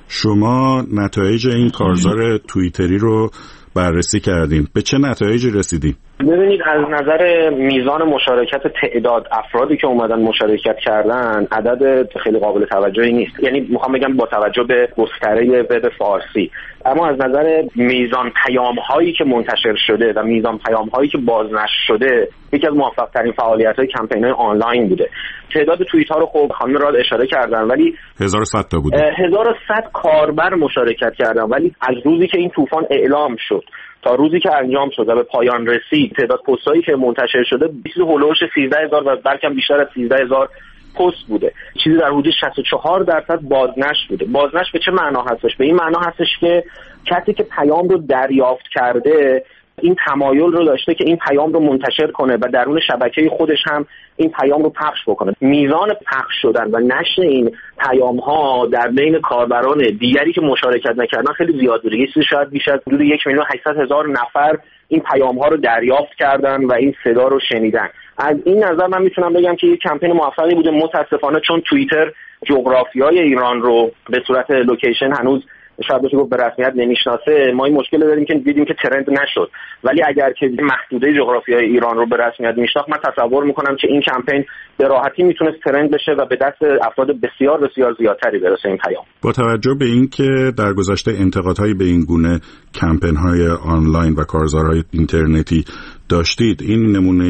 شما نتایج این کارزار توییتری رو بررسی کردین، به چه نتایجی رسیدین؟ ببینید، از نظر میزان مشارکت تعداد افرادی که اومدن مشارکت کردن عدد خیلی قابل توجهی نیست، یعنی میخوام بگم با توجه به گستره وب فارسی، اما از نظر میزان پیام هایی که منتشر شده و میزان پیام هایی که بازنشر شده یکی از موفق ترین فعالیت های کمپین های آنلاین بوده. تعداد توییت ها رو خب خانم راد اشاره کردن، ولی هزار و صد تا بوده، هزار و صد کاربر مشارکت کردن، ولی از روزی که این طوفان اعلام شد تا روزی که انجام شد و به پایان رسید تعداد پستایی که منتشر شده چیزی هولوش سیزده هزار و بلکه بیشتر از سیزده هزار پست بوده، چیزی در حدود شصت و چهار درصد بازنشر بوده. بازنشر به چه معنا هستش؟ به این معنا هستش که کسی که پیام رو دریافت کرده این تمایل رو داشته که این پیام رو منتشر کنه و درون شبکه خودش هم این پیام رو پخش بکنه. میزان پخش شدن و نشر این پیام ها در بین کاربران دیگری که مشارکت نکردن خیلی زیاد بوده، یه چیزی شاید بیش از حدود یک میلیون و هشتصد هزار نفر این پیام ها رو دریافت کردن و این صدا رو شنیدن. از این نظر من میتونم بگم که یک کمپین موفقی بوده. متاسفانه چون توییتر جغرافیای ایران رو به صورت لوکیشن هنوز شاید بشه گفت به رسمیت نمیشناسه، ما این مشکل داریم که دیدیم که ترند نشد، ولی اگر که محدوده جغرافیای ایران رو به رسمیت میشناخت من تصور میکنم که این کمپین به راحتی میتونست ترند بشه و به دست افراد بسیار بسیار زیادتری برسه این پیام. با توجه به اینکه در گذشته انتقادهای به این گونه کمپین‌های آنلاین و کارزارهای اینترنتی داشتید، این نمونه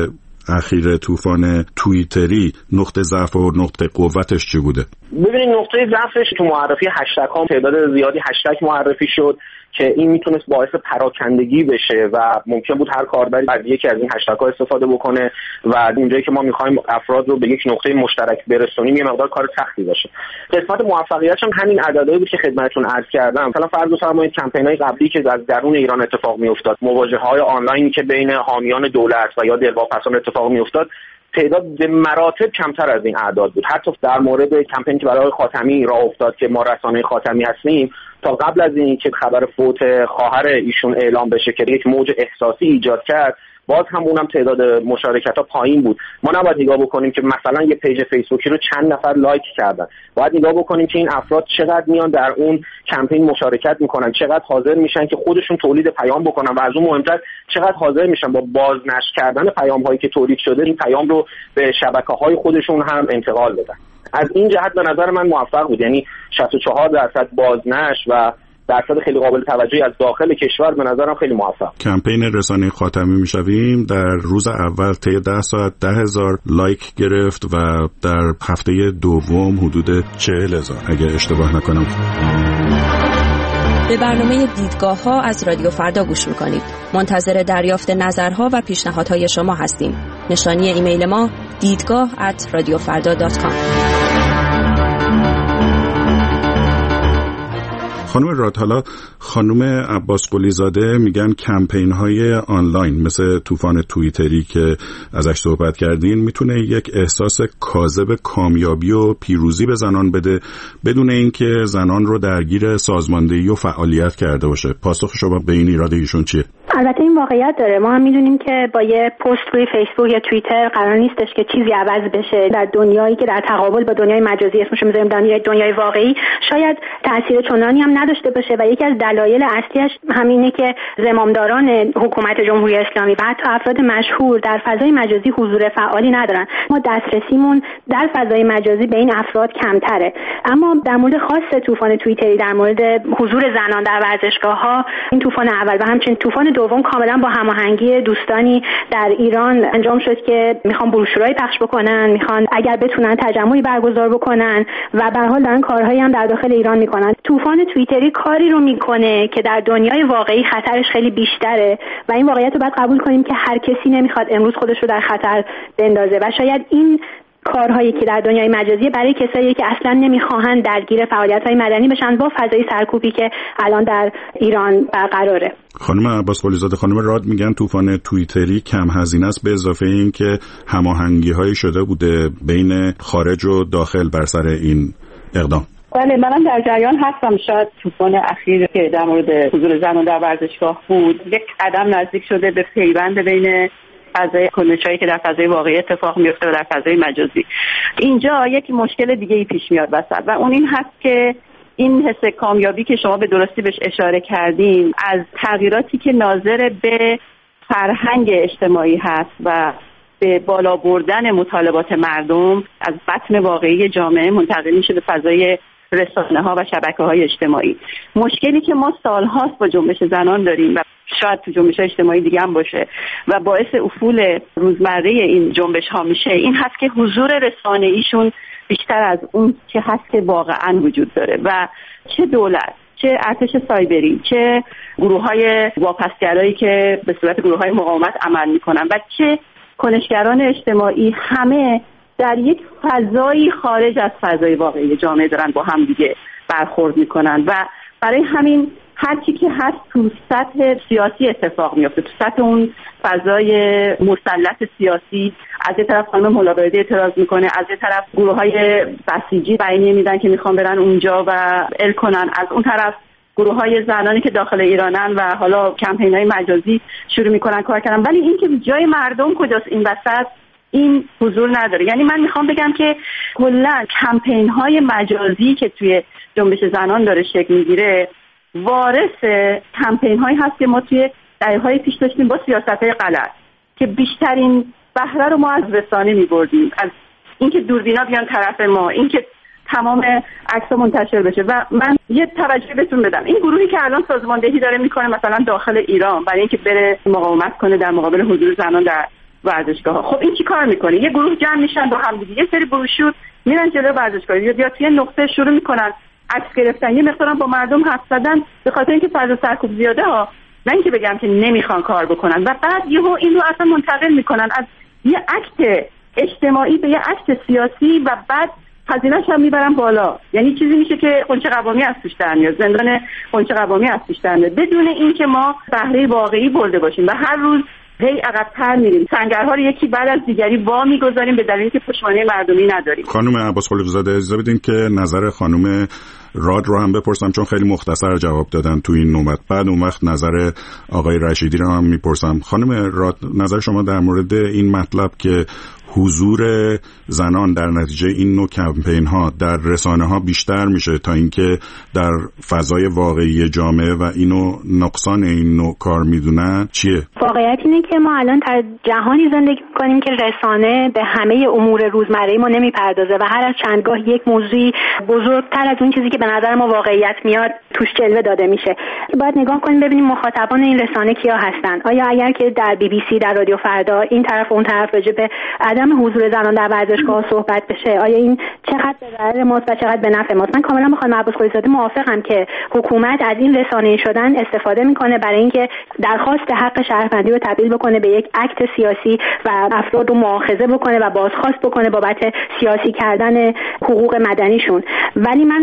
اخیر طوفان توییتری نقطه ضعف و نقطه قوتش چی بوده؟ ببینید، نقطه ضعفش تو معرفی هشتگ ها تعداد زیادی هشتگ معرفی شد که این میتونست باعث پراکندگی بشه و ممکن بود هر کاربری از یکی از این هشتگ ها استفاده بکنه و اونجایی که ما میخوایم افراد رو به یک نقطه مشترک برسونیم یه مقدار کار سختی باشه. قسمت موفقیتش هم همین عددهایی بود که خدمتتون عرض کردم. مثلا فرض بفرمایید کمپین‌های قبلی که از درون ایران اتفاق میافتاد، مواجهه‌های آنلاینی که بین حامیان دولت و یا دلواپسان اتفاق میافتاد، تعداد به مراتب کمتر از این اعداد بود. حتی در مورد کمپینی که برای خاتمی راه افتاد که ما رسانه خاتمی هستیم، تا قبل از این که خبر فوت خواهر ایشون اعلام بشه که یک موج احساسی ایجاد کرد، باز هم اونم تعداد مشارکت ها پایین بود. ما نباید نگاه بکنیم که مثلا یه پیج فیسبوکی رو چند نفر لایک کردن، باید نگاه بکنیم که این افراد چقدر میان در اون کمپین مشارکت میکنن، چقدر حاضر میشن که خودشون تولید پیام بکنن و از اون مهمتر چقدر حاضر میشن با بازنشر کردن پیام هایی که تولید شده این پیام رو به شبکه های خودشون هم انتقال بدن. از این جهت به نظر من موفق بود، یعنی شصت و چهار درصد بازنشر و درصد خیلی قابل توجهی از داخل کشور به نظرم خیلی موفق. کمپین رسانه خاتمی میشویم در روز اول طی ده ساعت ده هزار لایک گرفت و در هفته دوم حدود چهل هزار اگه اشتباه نکنم. به برنامه دیدگاه ها از رادیو فردا گوش میکنید. منتظر دریافت نظرها و پیشنهادهای شما هستیم. نشانی ایمیل ما دیدگاه ات رادیو فردا دات کام. خانم راد، حالا خانم عباس قلی زاده میگن کمپین های آنلاین مثل طوفان توییتری که ازش صحبت کردین میتونه یک احساس کاذب کامیابی و پیروزی به زنان بده بدون اینکه زنان رو درگیر سازماندهی و فعالیت کرده باشه. پاسخ شما به این ایراد ایشون چیه؟ البته این واقعیت داره. ما هم میدونیم که با یه پست روی فیسبوک یا توییتر قرار نیستش که چیزی عوض بشه. در دنیایی که در تقابل با دنیای مجازی اسمش میذاریم دنیای دنیای واقعی شاید تاثیر چندانی هم نداشته باشه و یکی از دلایل اصلیش همینه که زمامداران حکومت جمهوری اسلامی و حتی افراد مشهور در فضای مجازی حضور فعالی ندارن. ما دسترسیمون در فضای مجازی به این افراد کمتره. اما در مورد خاص طوفان توییتری، در مورد حضور زنان در ورزشگاه‌ها، این طوفان اول و همچنین طوفان دوم کاملا با هماهنگی دوستانی در ایران انجام شد که میخوان بروشورای پخش بکنن، میخوان اگر بتونن تجمعی برگزار بکنن و به هر حال دارن کارهایی هم در داخل ایران میکنن. طوفان توییتری کاری رو میکنه که در دنیای واقعی خطرش خیلی بیشتره و این واقعیت رو باید قبول کنیم که هر کسی نمیخواد امروز خودش رو در خطر بندازه و شاید این کارهایی که در دنیای مجازی برای کسایی که اصلا نمیخواهن درگیر فعالیت‌های مدنی بشن با فضای سرکوبی که الان در ایران برقراره. خانم عباس قلی‌زاده، خانم راد میگن طوفان توییتری کم هزینه است، به اضافه این که هماهنگی‌هایی شده بوده بین خارج و داخل بر سر این اقدام. بله، منم در جریان هستم. شاید طوفان اخیر که در مورد حضور زنان در ورزشگاه بود یک قدم نزدیک شده به پیوند بین فضای کنشایی که در فضای واقعی اتفاق میفته و در فضای مجازی. اینجا یک مشکل دیگه ای پیش میاد وسط و اون این هست که این حس کامیابی که شما به درستی بهش اشاره کردین از تغییراتی که ناظر به فرهنگ اجتماعی هست و به بالا بردن مطالبات مردم از بطن واقعی جامعه منتقل میشه به فضای رسانه ها و شبکه های اجتماعی. مشکلی که ما سالهاست با جنبش زنان داریم و شاید تو جنبش اجتماعی دیگه هم باشه و باعث افول روزمره این جنبش ها میشه این هست که حضور رسانه ایشون بیشتر از اون که هست که واقعا وجود داره و چه دولت، چه ارتش سایبری، چه گروه های واپسگرایی که به صورت گروه های مقاومت عمل میکنن و چه کنشگران اجتماعی، همه در یک فضایی خارج از فضای واقعی جامعه دارن با هم دیگه برخورد میکنن و برای همین هر چی که هست تو سطح سیاسی اتفاق میفته، تو سطح اون فضای مسلط سیاسی. از یه طرف خانم ملاقاتی اعتراض میکنه، از یه طرف گروه های بسیجی بیانیه میدن که میخوان برن اونجا و ال کنن، از اون طرف گروه های زنانی که داخل ایرانن و حالا کمپین های مجازی شروع میکنن کار کردن. ولی این که جای مردم کجاست این وسط، این حضور نداره. یعنی من میخوام بگم که کلا کمپین های مجازی که توی جنبش زنان داره شکل میگیره وارث کمپین هایی هست که ما توی دهه‌های پیش داشتیم با سیاست‌های غلط که بیشترین بهره رو ما از رسانه می‌بردیم، از اینکه دوربینا بیان طرف ما، اینکه تمام عکس‌ها منتشر بشه. و من یه توجه بهتون بدم، این گروهی که الان سازماندهی داره میکنه مثلا داخل ایران برای اینکه بره مقاومت کنه در مقابل حضور زنان در ورزشگاه‌ها، خب این چی کار میکنه؟ یه گروه جمع میشن با هم دیگه، یه سری بروشور میرن جلوی ورزشگاه یا توی نقطه شروع میکنن عکس گرفتن، یه مقدارم با مردم حرف زدن به خاطر اینکه فضا سرکوب زیاده ها، نه اینکه بگم که نمیخوان کار بکنن. و بعد یهو این رو اصلا منتقل میکنن از یه اکت اجتماعی به یه اکت سیاسی و بعد هزینه‌اش هم میبرن بالا. یعنی چیزی میشه که قنچه قوامی از توش در میاد، زندان قنچه قوامی از توش در میاد، بدون اینکه ما بهره واقعی برده باشیم و هر روز هی عقب‌تر میریم، سنگرها رو یکی بعد از دیگری وا میگذاریم به دلیلی که پشتوانه مردمی نداریم. خانم عباس قلی‌زاده اجازه بدین که نظر خانم راد رو هم بپرسم، چون خیلی مختصر جواب دادن تو این نوبت. بعد اون وقت نظر آقای رشیدی رو هم میپرسم. خانم راد، نظر شما در مورد این مطلب که حضور زنان در نتیجه این نوع کمپین ها در رسانه ها بیشتر میشه تا اینکه در فضای واقعی جامعه و اینو نقصان این نوع کار میدونن چیه؟ واقعیت اینه که ما الان در جهانی زندگی میکنیم که رسانه به همه امور روزمره ما نمیپردازه و هر از چندگاه یک موضوعی بزرگتر از اون چیزی که به نظر ما واقعیت میاد توش جلوه داده میشه. باید نگاه کنیم ببینیم مخاطبان این رسانه کیا هستن. آیا اگر که در بی بی سی، در رادیو فردا این طرف و اون طرف راجع به عدم حضور زنان در ورزشگاه صحبت بشه، آیا این چقدر به ضرر ماست و چقدر به نفع ماست؟ من کاملا با خانم عباس قلی‌زاده موافقم که حکومت از این رسانه‌ای شدن استفاده میکنه برای اینکه درخواست حق شهروندی رو تبدیل بکنه به یک اکت سیاسی و افراد رو مؤاخذه بکنه و بازخواست بکنه بابت سیاسی کردن حقوق مدنیشون. ولی من فکر می‌کنم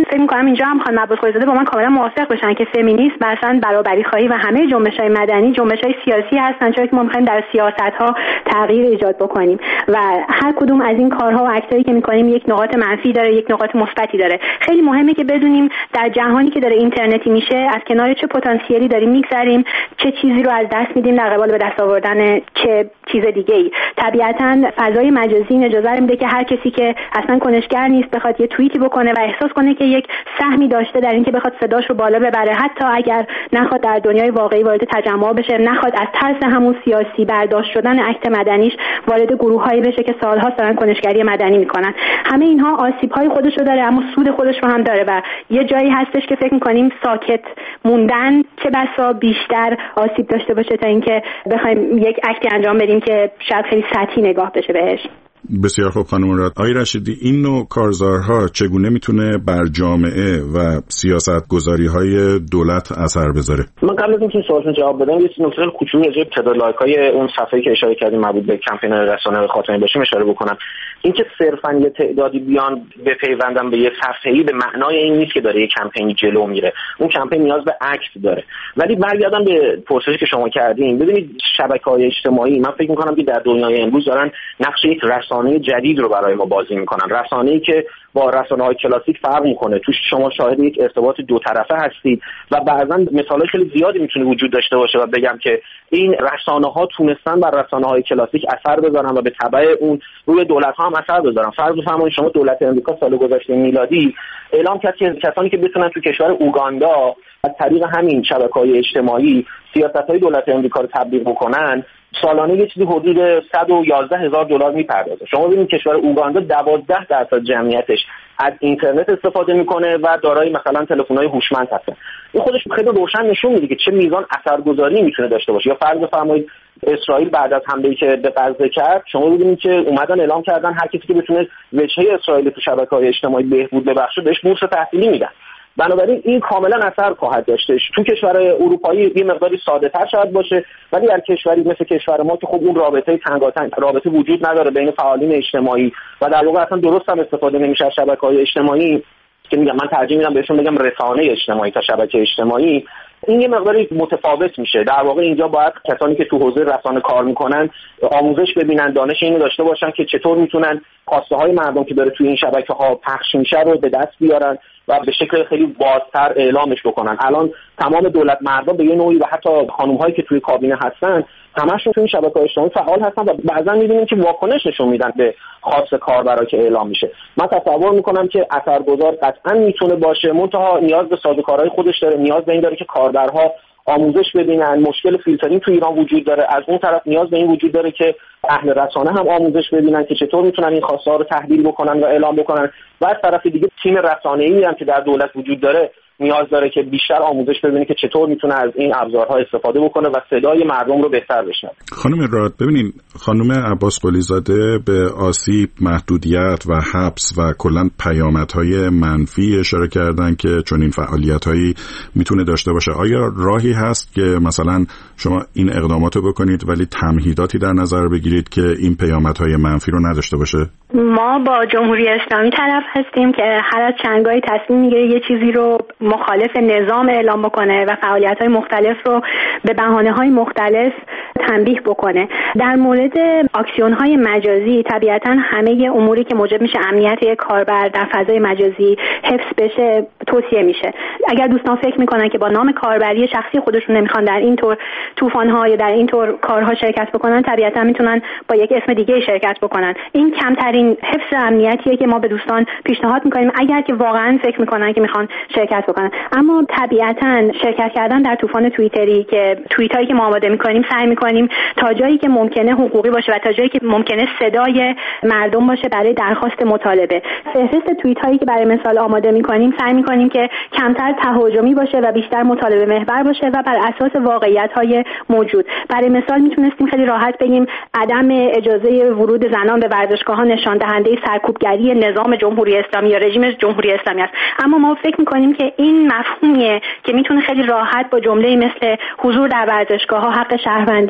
همینجا هم خانم عباسقلی زاده با من کاملا موافق بشن که فمینیسم مثلا برابری خواهی و همه جنبش‌های مدنی جنبش‌های سیاسی هستن، چون که ما می‌خوایم در سیاست‌ها تغییر ایجاد بکنیم و هر کدوم از این کارها و اکتایی که می‌کنیم یک نقاط منفی داره، یک نقاط مثبتی داره. خیلی مهمه که بدونیم در جهانی که داره اینترنتی میشه از کنار چه پتانسیلی داریم می‌گذریم، چه چیزی رو از دست میدیم در قبال به دست آوردن چه چیز دیگه‌ای. طبیعتاً فضای مجازی اجازه میده که هر کسی که اصلا کنشگر نیست بخواد یه توییتی بکنه و احساس کنه که یک سهمی داشته در اینکه بخواد صداش رو بالا ببره، حتی اگر نخواد در دنیای واقعی وارد تجمع بشه، نخواد از ترس همون سیاسی برداشت شدن اکت مدنیش وارد گروه‌هایی بشه که سال‌ها دارن کنشگری مدنی میکنن. همه اینها آسیب‌های خودش رو داره اما سود خودش رو هم داره و یه جایی هستش که فکر می‌کنیم ساکت موندن چه بسا بیشتر آسیب داشته باشه تا اینکه بخوایم یک اکتی انجام بدیم که شاید خیلی سطحی نگاه بشه بهش. بسیار خوب خانم مراد. آقای رشیدی، این نوع کارزارها چگونه میتونه بر جامعه و سیاست‌گذاری‌های دولت اثر بذاره؟ من قبل از اینکه سوالتون جواب بدم یه نکته کوچولو راجع به تعداد لایک‌های اون صفحه‌ای که اشاره کردیم مربوط به کمپین رسانه خاتمه باشیم اشاره بکنم. اینکه صرفاً یه تعدادی بیان بپیوندن به یه صفحه‌ای به معنای این نیست که داره یه کمپینی جلو میره. اون کمپین نیاز به عکس داره. ولی برگردم به پرسشی که شما کردین، ببینید شبکه‌های اجتماعی من فکر می‌کنم که در دنیای امروز دارن نقش یک رسانه جدید رو برای ما بازی میکنن، رسانه‌ای که با رسانه‌های کلاسیک فرق میکنه. توش شما شاهد یک ارتباط دو طرفه هستید و بعضا مثالای خیلی زیادی میتونه وجود داشته باشه و بگم که این رسانه‌ها تونستن بر رسانه‌های کلاسیک اثر بذارن و به تبع اون روی دولت‌ها هم اثر بذارن. فرض بفرمایید شما دولت امریکا سال گذشته میلادی اعلام کرد که کسانی که بتونن تو کشور اوگاندا از طریق همین شبکه‌های اجتماعی سیاست‌های دولت امریکا رو تبلیغ بکنن سالانه یه چیزی حدود صد و یازده هزار دلار میپردازه. شما ببینید کشور اوگاندا دوازده درصد جمعیتش از اینترنت استفاده میکنه و دارای مثلا تلفن‌های هوشمند هستن. این خودش خیلی روشن نشون میده که چه میزان اثرگذاری میتونه داشته باشه. یا فرض بفرمایید اسرائیل بعد از حمله‌ای که به غزه کرد شما ببینید که اومدن اعلام کردن هر کسی که بتونه وجهه اسرائیل تو شبکه‌های اجتماعی بهبود ببخشه بهش بورس تحصیلی میدن. بنابراین این کاملا اثر خواهد داشتش. تو کشورهای اروپایی یه مقداری ساده‌تر شاید باشه، ولی در کشوری مثل کشور ما که خب اون رابطه تنگاتنگ رابطه وجود نداره بین فعالین اجتماعی و در واقع اصلا درست هم استفاده نمیشه از شبکه‌های اجتماعی که میگم من ترجیح میدم بهشون بگم رسانه اجتماعی تا شبکه اجتماعی، این یه مقداری متفاوت میشه. در واقع اینجا باید کسانی که تو حوزه رسانه کار میکنن آموزش ببینن، دانش اینو داشته باشن که چطور میتونن خواسته های مردم که داره توی این شبکه ها پخش میشه رو به دست بیارن و به شکل خیلی بازتر اعلامش بکنن. الان تمام دولت مردم به یه نوعی و حتی خانم هایی که توی کابینه هستن همشون توی این شبکه‌های اجتماعی فعال هستن و بعضا می‌بینیم که واکنش نشون میدن به خواست کاربرا که اعلام میشه. من تصور میکنم که اثرگذار قطعا میتونه باشه، منتها نیاز به سازوکارهای خودش داره، نیاز به این داره که کاربرها آموزش ببینن. مشکل فیلترینگ تو ایران وجود داره، از اون طرف نیاز به این وجود داره که اهل رسانه هم آموزش ببینن که چطور میتونن این خواسته ها رو تحلیل بکنن و اعلام بکنن و از طرف دیگه تیم رسانه‌ای هم که در دولت وجود داره نیاز داره که بیشتر آموزش ببینه که چطور میتونه از این ابزارها استفاده بکنه و صدای مردم رو بهتر بشنوه. خانم راد، ببینین خانم عباسقلی زاده به آسیب، محدودیت و حبس و کلا پیامدهای منفی اشاره کردن که چون این فعالیت‌هایی میتونه داشته باشه. آیا راهی هست که مثلا شما این اقداماتو بکنید ولی تمهیداتی در نظر بگیرید که این پیامدهای منفی رو نداشته باشه؟ ما با جمهوری اسلامی طرف هستیم که هر از چندگاهی تصمیم میگیره یه چیزی رو مخالف نظام اعلام بکنه و فعالیت‌های مختلف رو به بهانه‌های مختلف تنبیه بکنه. در مورد آکسیون‌های مجازی طبیعتاً همه اموری که موجب میشه امنیت یک کاربر در فضای مجازی حفظ بشه توصیه میشه. اگر دوستان فکر میکنن که با نام کاربری شخصی خودشون نمیخوان در این طور طوفان‌ها یا در این طور کارها شرکت بکنن، طبیعتاً میتونن با یک اسم دیگه شرکت بکنن. این کمترین حفظ امنیتیه که ما به دوستان پیشنهاد میکنیم اگر که واقعاً فکر میکنن که میخوان شرکت بکنن. اما طبیعتاً شرکت کردن در طوفان توییتری که توییتایی که ما آماده میکنیم سعی میکنیم تا جایی که ممکنه حقوقی باشه و تا جایی که ممکنه صدای مردم باشه برای درخواست مطالبه. فهرست توییتایی که برای مثال آماده میکنیم سعی میکنیم که کمتر تهاجمی باشه و بیشتر مطالبه محور باشه و بر اساس واقعیت‌های موجود. برای مثال میتونستیم خیلی راحت بگیم عدم اجازه ورود زنان به ورزشگاه‌ها نشان دهنده سرکوبگری نظام جمهوری اسلامی یا رژیم جمهوری اسلامی است. اما ما فکر میکنیم که این مفهومیه که میتونه خیلی راحت با جمله‌ای مثل حضور در ورزشگاه‌ها حق شهروندی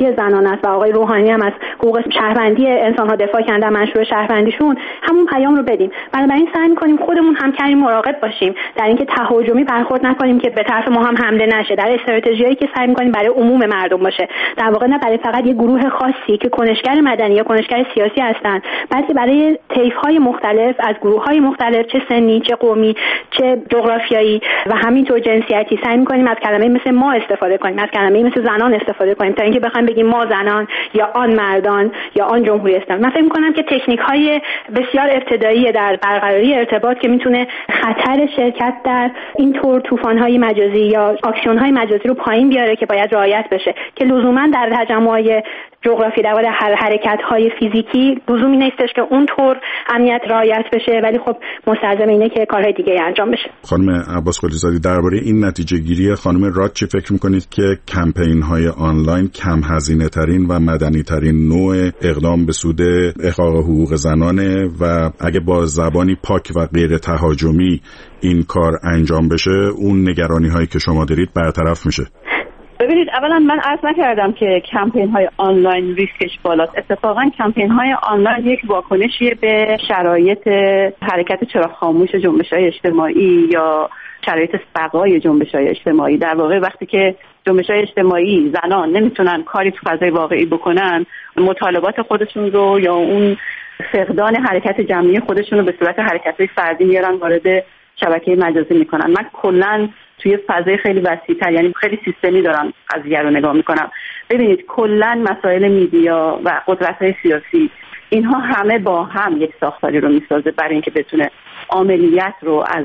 زنان است و آقای روحانی هم از حقوق شهروندی انسان‌ها دفاع کردن، مشروع شهروندیشون، همون پیام رو بدیم. بنابراین سعی می‌کنیم خودمون هم کمی مراقب باشیم در اینکه تهاجمی برخورد نکنیم که به طرف ما هم حمله نشه، در استراتژیایی که سعی می‌کنیم برای عموم مردم باشه، در واقع نه برای فقط یه گروه خاصی که کنشگر مدنی یا کنشگر سیاسی هستن، بلکه برای طیف‌های مختلف از گروه‌های مختلف، چه سنی، چه قومی، چه جغرافیایی و همینطور جنسیتی. سعی می‌کنیم از کلمه مثل ما استفاده کنیم، از کلمه مثل زنان استفاده کنیم تا اینکه بخوایم بگیم ما زنان یا آن مردان یا آن جمهوری اسلامی. من فکر می‌کنم که تکنیک‌های بسیار ابتدایی در برقراری ارتباط که میتونه خطر شرکت در این طور طوفان‌های مجازی یا آکسیون‌های مجازی رو پایین بیاره که باید رعایت بشه، که لزوما در تجمع‌های جغرافی در واقع هر حرکت‌های فیزیکی لزومی نیستش که اونطور امنیت رعایت بشه، ولی خب مستلزم اینه که کارهای دیگه انجام بشه. خانم عباس قلیزاده، درباره این نتیجه گیری خانم راد چی فکر می‌کنید که کمپین‌های آنلاین کم هزینه ترین و مدنی ترین نوع اقدام به سود احقاق حقوق زنانه و اگه با زبانی پاک و غیر تهاجمی این کار انجام بشه اون نگرانی‌هایی که شما دارید برطرف میشه؟ ببینید، اولا من عرض نکردم که کمپین های آنلاین ریسکش بالاست. اتفاقا کمپین های آنلاین یک واکنشیه به شرایط حرکت چراغ خاموش جنبش های اجتماعی یا شرایط بقای جنبش های اجتماعی. در واقع وقتی که جنبش های اجتماعی، زنان نمیتونن کاری تو فضای واقعی بکنن، مطالبات خودشون رو یا اون فقدان حرکت جمعی خودشون رو به صورت حرکت‌های فردی میارن وارد شبکه مجازی میکنن. من کلاً توی فضای خیلی وسیع‌تر، یعنی خیلی سیستمی دارم قضیه رو نگاه میکنم. ببینید کلاً مسائل میدیا و قدرت‌های سیاسی، اینها همه با هم یک ساختاری رو میسازه برای اینکه بتونه عملیات رو از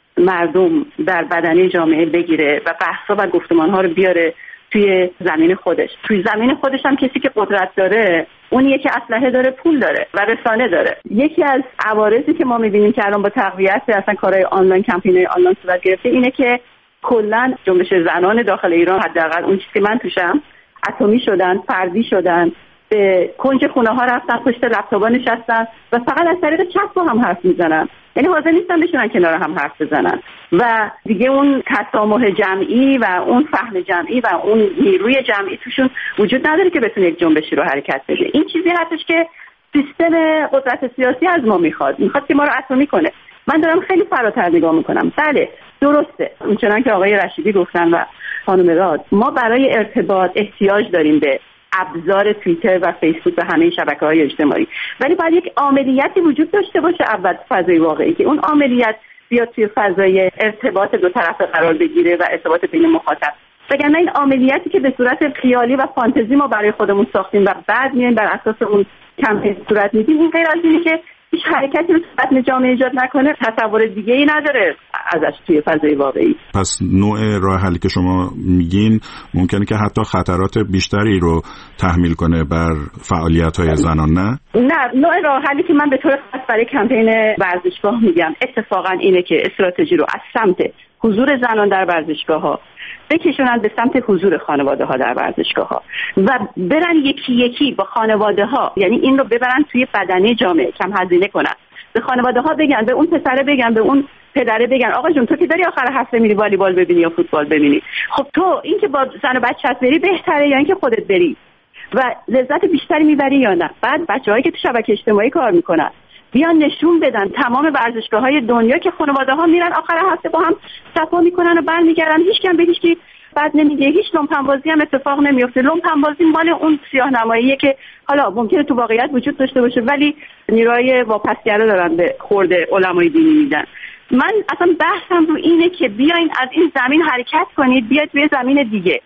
مردم در بدنه جامعه بگیره و بحث‌ها و گفتمان‌ها رو بیاره توی زمین خودش. توی زمین خودش هم کسی که قدرت داره اونیه که اسلحه داره، پول داره و رسانه داره. یکی از عوارضی که ما می‌بینیم که الان با تقویت اصلا کارهای آنلاین، کمپین‌های آنلاین صورت گرفته اینه که کلاً جنبش زنان داخل ایران، حداقل اون چیزی که من توشم، اتمی شدن، فردی شدن، به کنج خونه ها رفتن، پشت لپتاپ‌ها نشستن و فقط از طریق چت با هم حرف میزنن. یعنی حاضر نیستن بشینن کنار هم حرف بزنن و دیگه اون تسامح جمعی و اون فهم جمعی و اون نیروی جمعی توشون وجود نداره که بتونه یک جنبشی رو حرکت بده. این چیزی هستش که سیستم قدرت سیاسی از ما میخواد میخواد که ما رو اتمی کنه. من دارم خیلی فراتر نگاه میکنم. بله درسته، اونچنان که آقای رشیدی گفتن و خانم راد، ما برای ارتباط احتیاج داریم به ابزار توییتر و فیسبوک و همه شبکه‌های اجتماعی، ولی باید یک عملیاتی وجود داشته باشه اول فضای واقعی که اون عملیات بیاد توی فضای ارتباط دو طرفه قرار بگیره و ارتباط بین مخاطب. وگرنه این عملیاتی که به صورت خیالی و فانتزی ما برای خودمون ساختیم و بعد میایم بر اساس اون کمپین صورت میدیم، این غیر از اینه که هیچ حرکتی رو تو جامعه ایجاد نکنه، تصور دیگه ای نداره ازش توی فضای واقعی. پس نوع راه حلی که شما میگین ممکنه که حتی خطرات بیشتری رو تحمیل کنه بر فعالیت‌های زنان، نه؟ نه، نوع راه حلی که من به طور خاص برای کمپین ورزشگاه میگم اتفاقا اینه که استراتژی رو از سمت حضور زنان در ورزشگاه‌ها بکشونن به سمت حضور خانواده‌ها در ورزشگاه‌ها و برن یکی یکی با خانواده‌ها، یعنی این رو ببرن توی بدنه جامعه، کم هزینه کنن، به خانواده‌ها بگن، به اون پسره بگن، به اون پدره بگن آقا جون تو که داری آخر هفته میری والیبال ببینی یا فوتبال ببینی، خب تو این که با زن و بچه‌ت بری بهتره یا اینکه خودت بری و لذت بیشتری میبری یا نه. بعد بچه‌هایی که تو شبکه اجتماعی کار میکنن بیان نشون بدن تمام ورزشگاه‌های دنیا که خانواده‌ها میرن آخر هفته با هم صفا میکنن و برمیگردن، هیچ کم به هیچ کی بد نمیگه، هیچ لومپن‌بازی هم اتفاق نمیفته. لومپن‌بازی مال اون سیاه‌نماییه که حالا ممکنه تو واقعیت وجود داشته باشه ولی نیروهای واپسگرا دارن به خورد علمای دینی میدن. من اصلا بحثم رو اینه که بیاین از این زمین حرکت کنید، بیاید روی زمین دیگه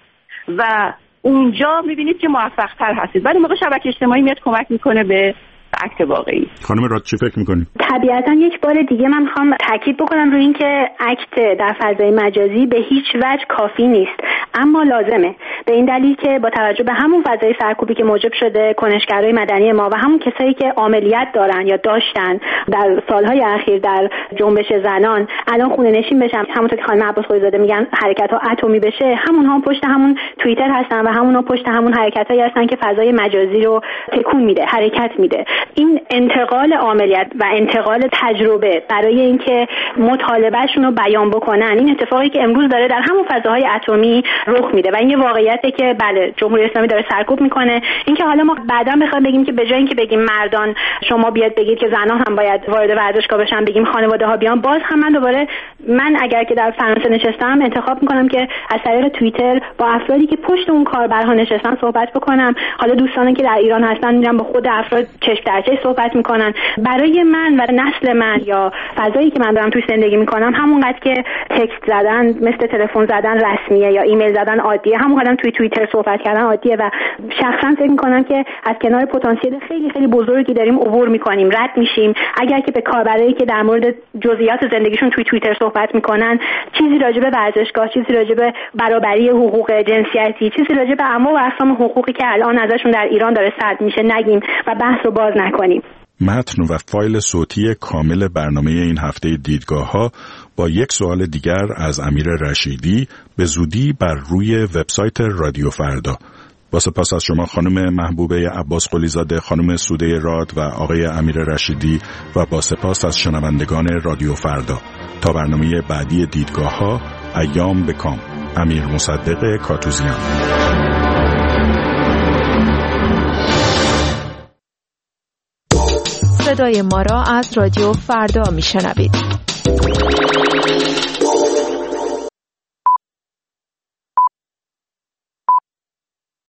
و اونجا میبینید که موفق‌تر هستید. ولی موقع شبکه اجتماعی میاد کمک میکنه به عکس واقعی. خانم راد چی فکر میکنی؟ طبیعتا یک بار دیگه من میخوام تاکید بکنم روی این که اکت در فضای مجازی به هیچ وجه کافی نیست، اما لازمه، به این دلیل که با توجه به همون فضای سرکوبی که موجب شده کنشگرای مدنی ما و همون کسایی که عملیات دارن یا داشتن در سالهای اخیر در جنبش زنان الان خونه نشین بشن، همونطور که خانم عباس قلیزاده میگن حرکت‌ها اتمی بشه، همونها پشت همون توییتر هستن و همونها پشت همون حرکتایی هستن که فضای مجازی رو تکون میده، حرکت میده. این انتقال عملیات و انتقال تجربه برای اینکه مطالبهشون رو بیان بکنن، این اتفاقی که امروز داره در همون فضاهای اتمی رخ میده و این یه واقعیته که بله جمهوری اسلامی داره سرکوب میکنه. اینکه حالا ما بعداً بخوایم بگیم که به جای اینکه بگیم مردان شما بیاد بگید که زنان هم باید وارد ورزشگاه بشن، بگیم خانواده ها بیان، باز هم من دوباره من اگر که در فرانسه نشستم انتخاب میکنم که از طریق توییتر با افرادی که پشت اون کاربرها نشستن صحبت بکنم. حالا دوستانی که در ایران هستن میرن با خود افراد چشم در چشم صحبت میکنن. برای من و نسل من یا فضایی که من دارم توی زندگی میکنم همونقدر که تکست زدن مثل تلفن زدن رسمیه یا ایمیل زدن عادیه، همونقدر توی توییتر صحبت کردن عادیه و شخصا فکر میکنم که از کنار پتانسیل خیلی خیلی بزرگی داریم عبور میکنیم، رد میشیم. اگر که به کاربرایی که در مورد جزئیات زندگیشون توی توییتر صحبت میکنن چیزی راجع به ورزشگاه، چیزی راجع به برابری حقوق جنسیتی، چیزی راجع به انواع و اقسام حقوقی که الان ازشون در ایران داره سلب میشه نگیم و بحث رو باز نکنیم. متن و فایل صوتی کامل برنامه این هفته دیدگاه‌ها با یک سوال دیگر از امیر رشیدی به زودی بر روی وبسایت رادیو فردا. با سپاس از شما خانم محبوبه عباس قلیزاده، خانم سوده راد و آقای امیر رشیدی و با سپاس از شنوندگان رادیو فردا. تا برنامه بعدی دیدگاه‌ها، ایام بکام. امیر مصدق کاتوزیان. صدای ما را از رادیو فردا میشنوید.